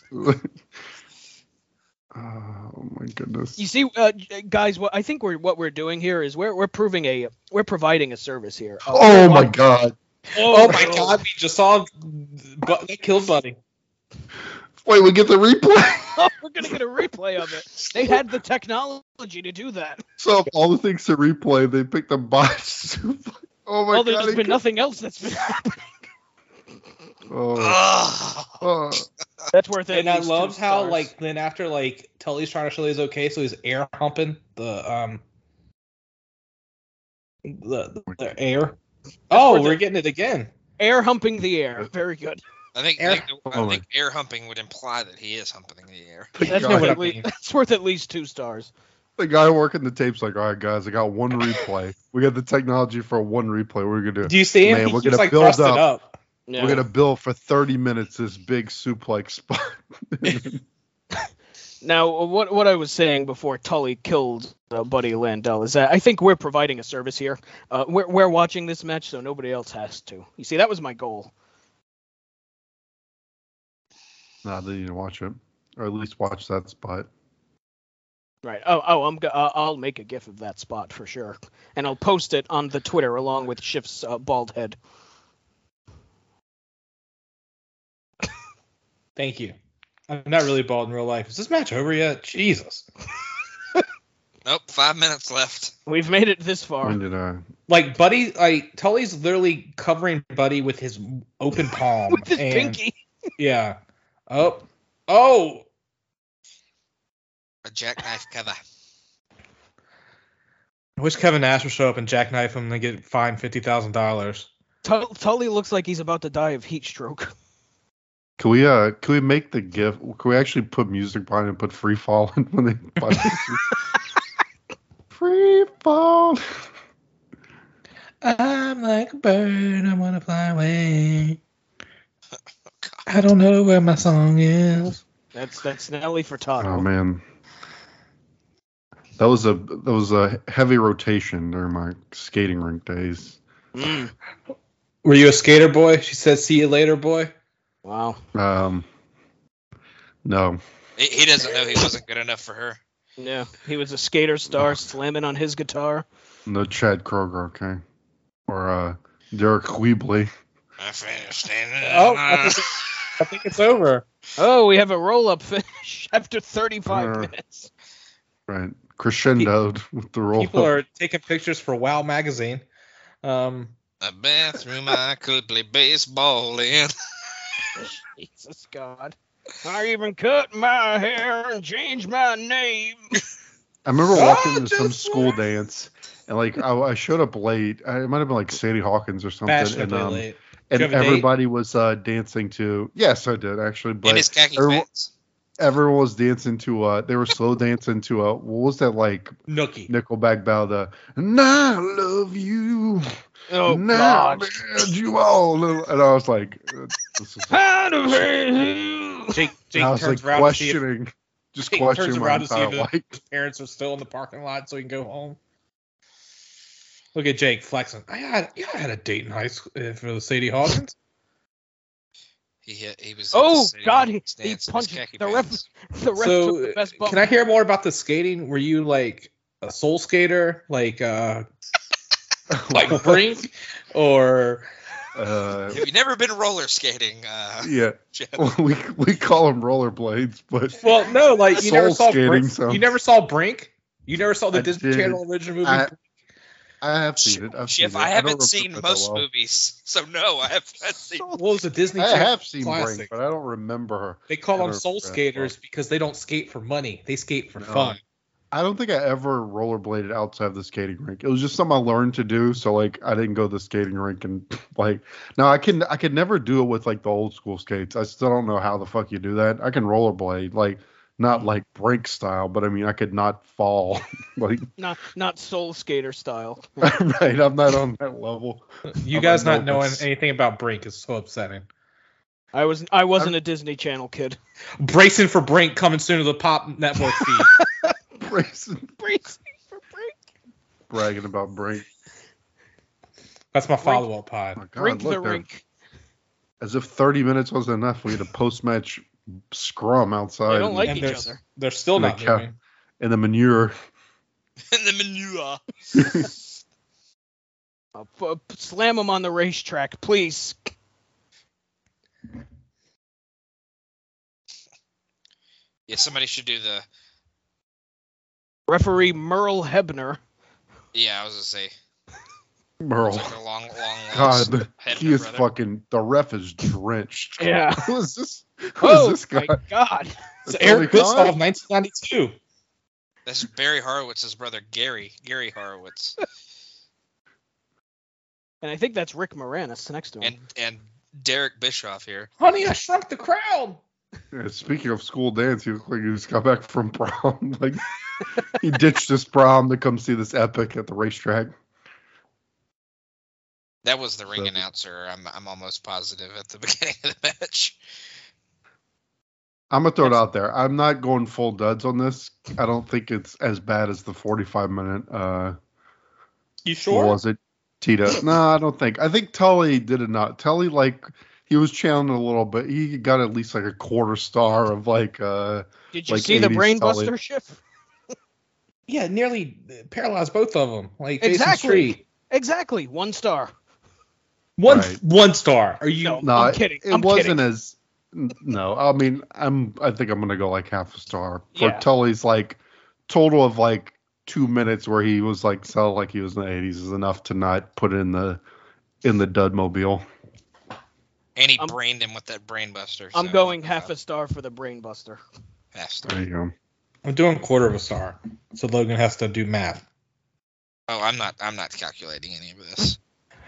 Oh my goodness. You see, uh, guys, what I think we're what we're doing here is we're we're proving a we're providing a service here. Uh, Oh we're my on- god. Oh my god, we just saw but they killed Buddy. Wait, we get the replay? Oh, we're gonna get a replay of it. They had the technology to do that. So of all the things to replay, they picked a botch. Oh my Well, god. there's he been got- nothing else that's been happening. Oh, Ugh. oh. That's worth it. And I love how like then after like Tully's trying to show he's okay, so he's air humping the um the, the air. Oh, worth we're it. getting it again. air humping the air. Very good. I think, Air- I think, I Oh my- think air humping would imply that he is humping the air. The That's guy- what worth, I at least, mean. that's worth at least two stars. The guy working the tape's like, all right, guys, I got one replay. We got the technology for one replay. What are we gonna do? Do you see him? Man, he we're keeps gonna like build thrusting up. up. Yeah. We're gonna bill for thirty minutes this big suplex spot. Now, what what I was saying before Tully killed uh, Buddy Landell is that I think we're providing a service here. Uh, we're we're watching this match, so nobody else has to. You see, that was my goal. Nah, they need to watch it, or at least watch that spot. Right. Oh, oh, I'm go- uh, I'll make a gif of that spot for sure, and I'll post it on the Twitter along with Schiff's uh, bald head. Thank you. I'm not really bald in real life. Is this match over yet? Jesus. Nope, five minutes left. We've made it this far. When did I? Like Buddy, like Tully's literally covering Buddy with his open palm. With his and, pinky. Yeah. Oh. Oh. A jackknife cover. I wish Kevin Nash would show up and jackknife him and get fined fifty thousand dollars. Tull- Tully looks like he's about to die of heat stroke. Can we uh? Can we make the gif? Can we actually put music behind it and put free fall in when they? Free fall. I'm like a bird. I want to fly away. I don't know where my song is. That's that's Nelly Furtado. Oh man, that was a that was a heavy rotation during my skating rink days. Mm. Were you a skater boy? She said, "See you later, boy." Wow. Um, no, He, he doesn't know he wasn't good enough for her. Yeah, he was a skater star slamming on his guitar. no Chad Kroger, okay, or uh, Derek Weebley. I finished standing. Oh, I think, I think it's over. Oh, we have a roll-up finish after thirty-five Uh, minutes. Right, crescendoed with the roll. People are taking pictures for Wow magazine. Um, A bathroom I could play baseball in. Jesus God. I even cut my hair and changed my name. I remember Oh, walking to some just school like- dance, and like I, I showed up late. I, it might have been like Sadie Hawkins or something, and fashionably um, late. and Did you have a date? everybody was uh, dancing to. Yes, I did actually, In but his khaki everyone, pants. everyone was dancing to. Uh, they were slow dancing to. Uh, what was that like? Nookie. Nickelback ballad, the "And I love you, Oh, and I God. love you all," and I was like, uh, this is, How to raise you. Jake, Jake I was turns like around to see if questioning, just Jake questioning turns my around to see entire if life. his parents are still in the parking lot so he can go home. Look at Jake flexing. I had, yeah, I had a date in high school uh, for the Sadie Hawkins. He hit. He was. Oh God! He, he stance in his punched khaki the ref. pants. The ref So, took the best bump. can I hear more about the skating? Were you like a soul skater, like uh, like Brink, or Uh, Have you never been roller skating? Uh, yeah, Jeff? we we call them rollerblades, but well, no, like you Soul never saw skating Brink. sounds- You never saw Brink. You never saw the I Disney did. Channel original movie. I, I have seen it. I've Jeff, seen it. I don't haven't seen remember that most well. movies, so no, I have not seen. What was the Disney I Channel have seen classic? Brink, but I don't remember her. They call I them don't soul remember that skaters well. because they don't skate for money. They skate for No. fun. I don't think I ever rollerbladed outside the skating rink. It was just something I learned to do. So like I didn't go to the skating rink and like now I can I could never do it with like the old school skates. I still don't know how the fuck you do that. I can rollerblade, like not like Brink style, but I mean I could not fall. like Not not Soul Skater style. right, I'm not on that level. You I'm guys a not knowing novice. anything about Brink is so upsetting. I was I wasn't a Disney Channel kid. Bracing for Brink coming soon to the Pop Network feed. Bracing, Bracing for break. bragging about Brink. That's my follow-up pod. Oh my God, Brink look, the they're- rink. As if thirty minutes wasn't enough, we had a post-match scrum outside. They don't like And each they're, other. they're still They not ca- moving. in the manure. In the manure. Uh, p- p- slam him on the racetrack, please. Yeah, somebody should do the. Referee Merle Hebner. Yeah, I was gonna say. Merle. Like a long, long. God, lost he Hebner is brother. fucking. The ref is drenched. Yeah. Who is this? Who Oh is this guy? my God. It's Tony Eric Khan? Bischoff, nineteen ninety-two. That's Barry Horowitz's brother, Gary. Gary Horowitz. And I think that's Rick Moranis next to him. and and Derek Bischoff here. Honey, I Shrunk the Crowd. Yeah, speaking of school dance, he looked like he just got back from prom. Like he ditched his prom to come see this epic at the racetrack. That was the ring So- announcer. I'm I'm almost positive at the beginning of the match. I'm gonna throw it out there. I'm not going full duds on this. I don't think it's as bad as the forty-five minute. Uh, You what sure? was it? Tita. No, I don't think. I think Tully did it not. Tully like he was challenging a little bit. He got at least like a quarter star of like. uh Did you like see the eighties Brainbuster Tully. shift? Yeah, nearly paralyzed both of them. Like facing Exactly. street. Exactly. One star. One Right. one star. Are you? No. No, I'm it- kidding. It I'm wasn't kidding. as. n- No, I mean, I'm. I think I'm gonna go like half a star for Yeah. Tully's like total of like two minutes where he was like sell like he was in the eighties is enough to not put in the in the dud mobile. And he I'm- brained him with that brain buster. I'm so, going uh, half a star for the Brainbuster. half star. There you go. I'm doing quarter of a star, so Logan has to do math. Oh, I'm not. I'm not calculating any of this.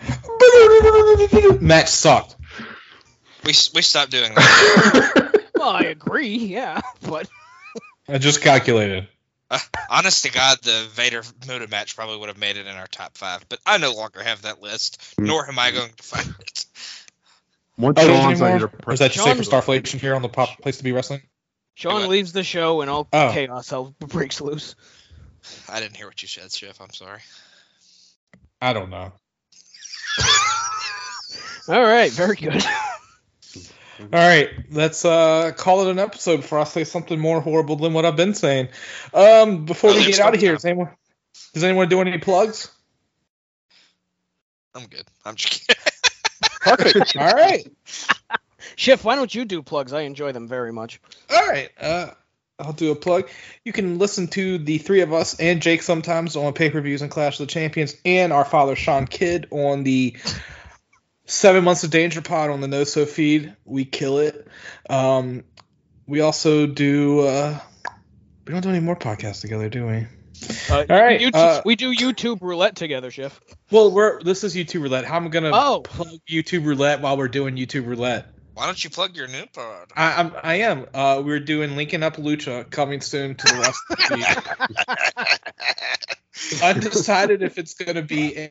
Match sucked. We we stopped doing that. Well, I agree, yeah, but I just calculated. Uh, honest to God, the Vader Muta match probably would have made it in our top five, but I no longer have that list, nor am I going to find it. Once Oh, Sean's there's any on more? your Or is that just say for Sean- Starflation here on the Pop Place to Be Wrestling? Sean what? leaves the show and all Oh. chaos hell breaks loose. I didn't hear what you said, Chef. I'm sorry. I don't know. All right, very good. All right, let's uh, call it an episode before I say something more horrible than what I've been saying. Um, before Oh, we there's get out of still here, does anyone, does anyone do any plugs? I'm good. I'm just kidding. Perfect. All right. Schiff, why don't you do plugs? I enjoy them very much. All right. Uh, I'll do a plug. You can listen to the three of us and Jake sometimes on pay-per-views and Clash of the Champions, and our father Sean Kidd on the Seven Months of Danger pod on the No So feed. We kill it. Um, we also do. Uh, we don't do any more podcasts together, do we? Uh, All right, YouTube, uh, we do YouTube roulette together, Schiff. Well, we're this is YouTube Roulette. How am I gonna Oh. plug YouTube Roulette while we're doing YouTube Roulette? Why don't you plug your new pod? I, I'm, I am. Uh, we're doing Lincoln Up Lucha coming soon to the rest of the feed. Undecided if it's gonna be a,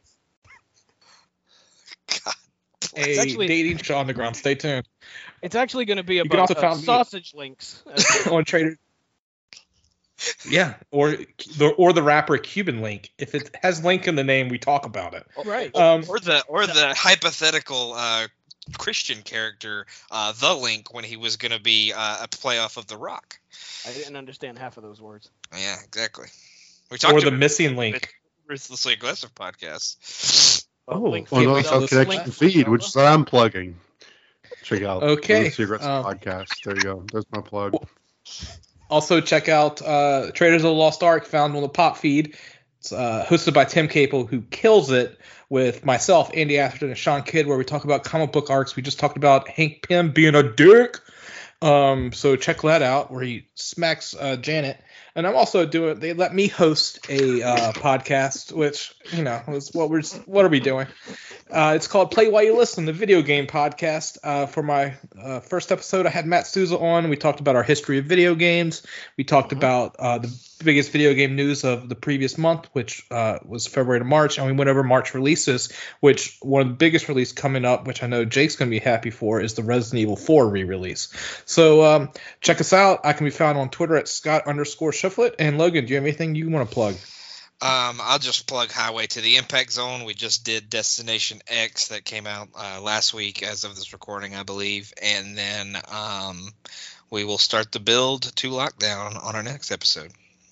God. a actually- dating show on the ground. Stay tuned. It's actually going to be can about also uh, find me- sausage links. on Trader. Yeah, or the or the rapper Cuban Link. If it has Link in the name, we talk about it. right. Um, Or the or the hypothetical uh, Christian character, uh, the Link, when he was going to be uh, a playoff of The Rock. I didn't understand half of those words. Yeah, exactly. We talked Or the about missing link. Ruthlessly Aggressive podcast. Oh, Link On Fury the South Link Connection Fury feed, which is what I'm plugging. Check out Okay, the Secrets um, podcast. There you go. There's my plug. Also, check out uh, Traders of the Lost Ark, found on the Pop feed. It's uh, hosted by Tim Capel, who kills it with myself, Andy Atherton, and Sean Kidd, where we talk about comic book arcs. We just talked about Hank Pym being a dick. Um, so check that out, where he smacks uh, Janet. And I'm also doing. They let me host a uh, podcast, which you know is what we're. What are we doing? Uh, it's called Play While You Listen, the video game podcast. Uh, for my uh, first episode, I had Matt Souza on. We talked about our history of video games. We talked Mhm. about uh, the biggest video game news of the previous month, which uh, was February to March, and we went over March releases. Which one of the biggest release coming up, which I know Jake's going to be happy for, is the Resident Evil four re-release. So um, check us out. I can be found on Twitter at Scott underscore Shufflet. And Logan, do you have anything you want to plug? Um, I'll just plug Highway to the Impact Zone. We just did Destination X that came out uh, last week as of this recording, I believe. And then um, we will start the build to Lockdown on our next episode.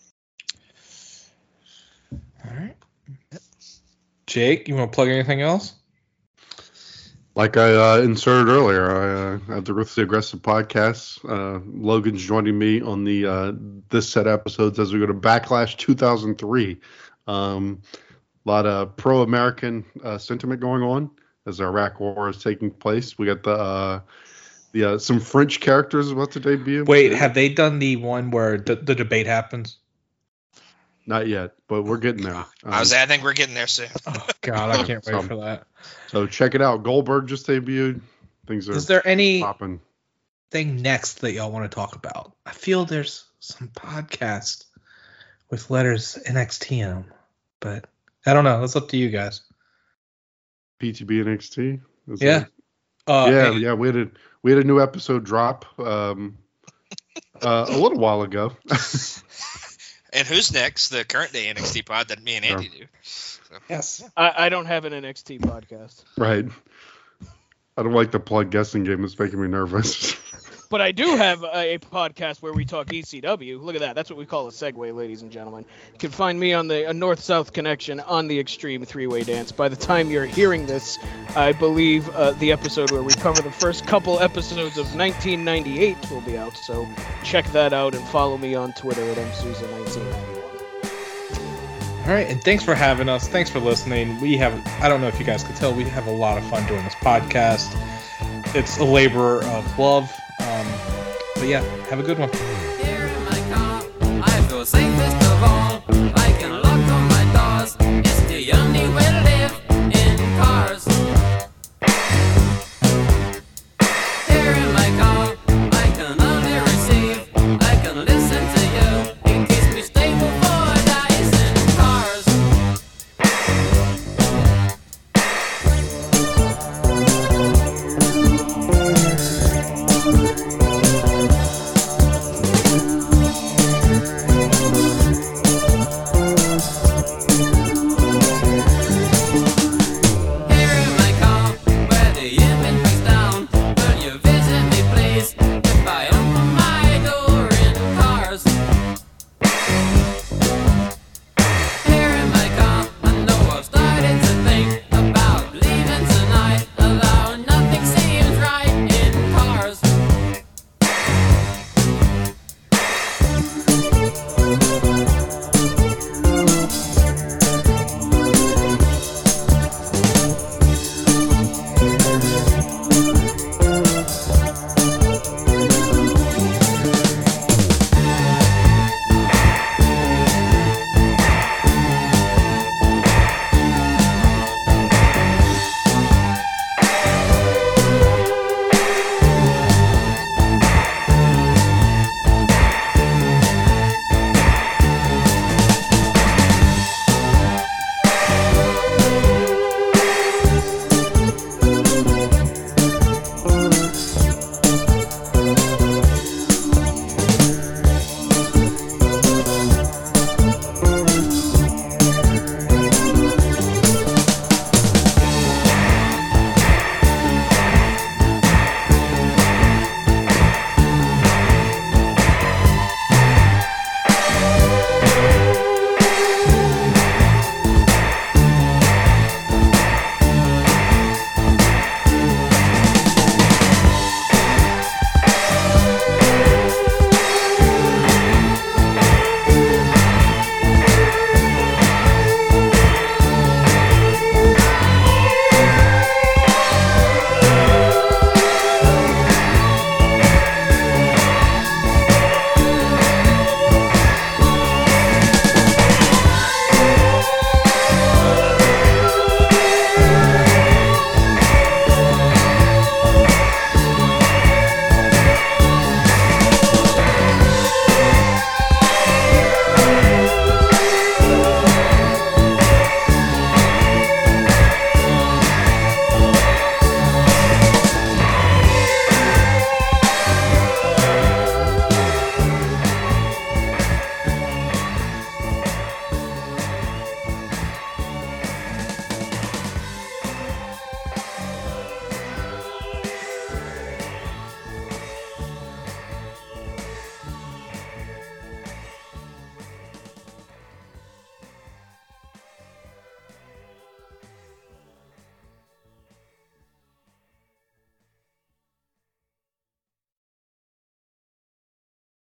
All right. Jake, you want to plug anything else? Like I uh, inserted earlier, I uh, have the Ruthlessly Aggressive podcast. Uh, Logan's joining me on the uh, this set of episodes as we go to Backlash two thousand three. Um, a lot of pro-American uh, sentiment going on as the Iraq War is taking place. We got the uh, the uh, some French characters about to debut. Wait, have they done the one where the, the debate happens? Not yet, but we're getting there. Um, I was. I think we're getting there soon. Oh God, I can't wait Some- for that. So check it out. Goldberg just debuted. Things are Is there anything popping. next that y'all want to talk about? I feel there's some podcast with letters N X T in them, but I don't know. That's up to you guys. P T B N X T. Is Yeah. that- Uh, yeah, hey, yeah. We had a we had a new episode drop um, uh, a little while ago. And who's next? The current day N X T pod that me and Andy do. So, Yes. I, I don't have an N X T podcast, Right. I don't like the plug guessing game. It's making me nervous. but I do have a, a podcast where we talk E C W. Look at that. That's what we call a segue, ladies and gentlemen. You can find me on the uh, North-South Connection on the Extreme Three-Way Dance. By the time you're hearing this, I believe uh, the episode where we cover the first couple episodes of nineteen ninety-eight will be out. So check that out and follow me on Twitter at m souza nineteen ninety-one. All right, and thanks for having us. Thanks for listening. We have, I don't know if you guys could tell, we have a lot of fun doing this podcast. It's a labor of love. Um, but yeah, have a good one.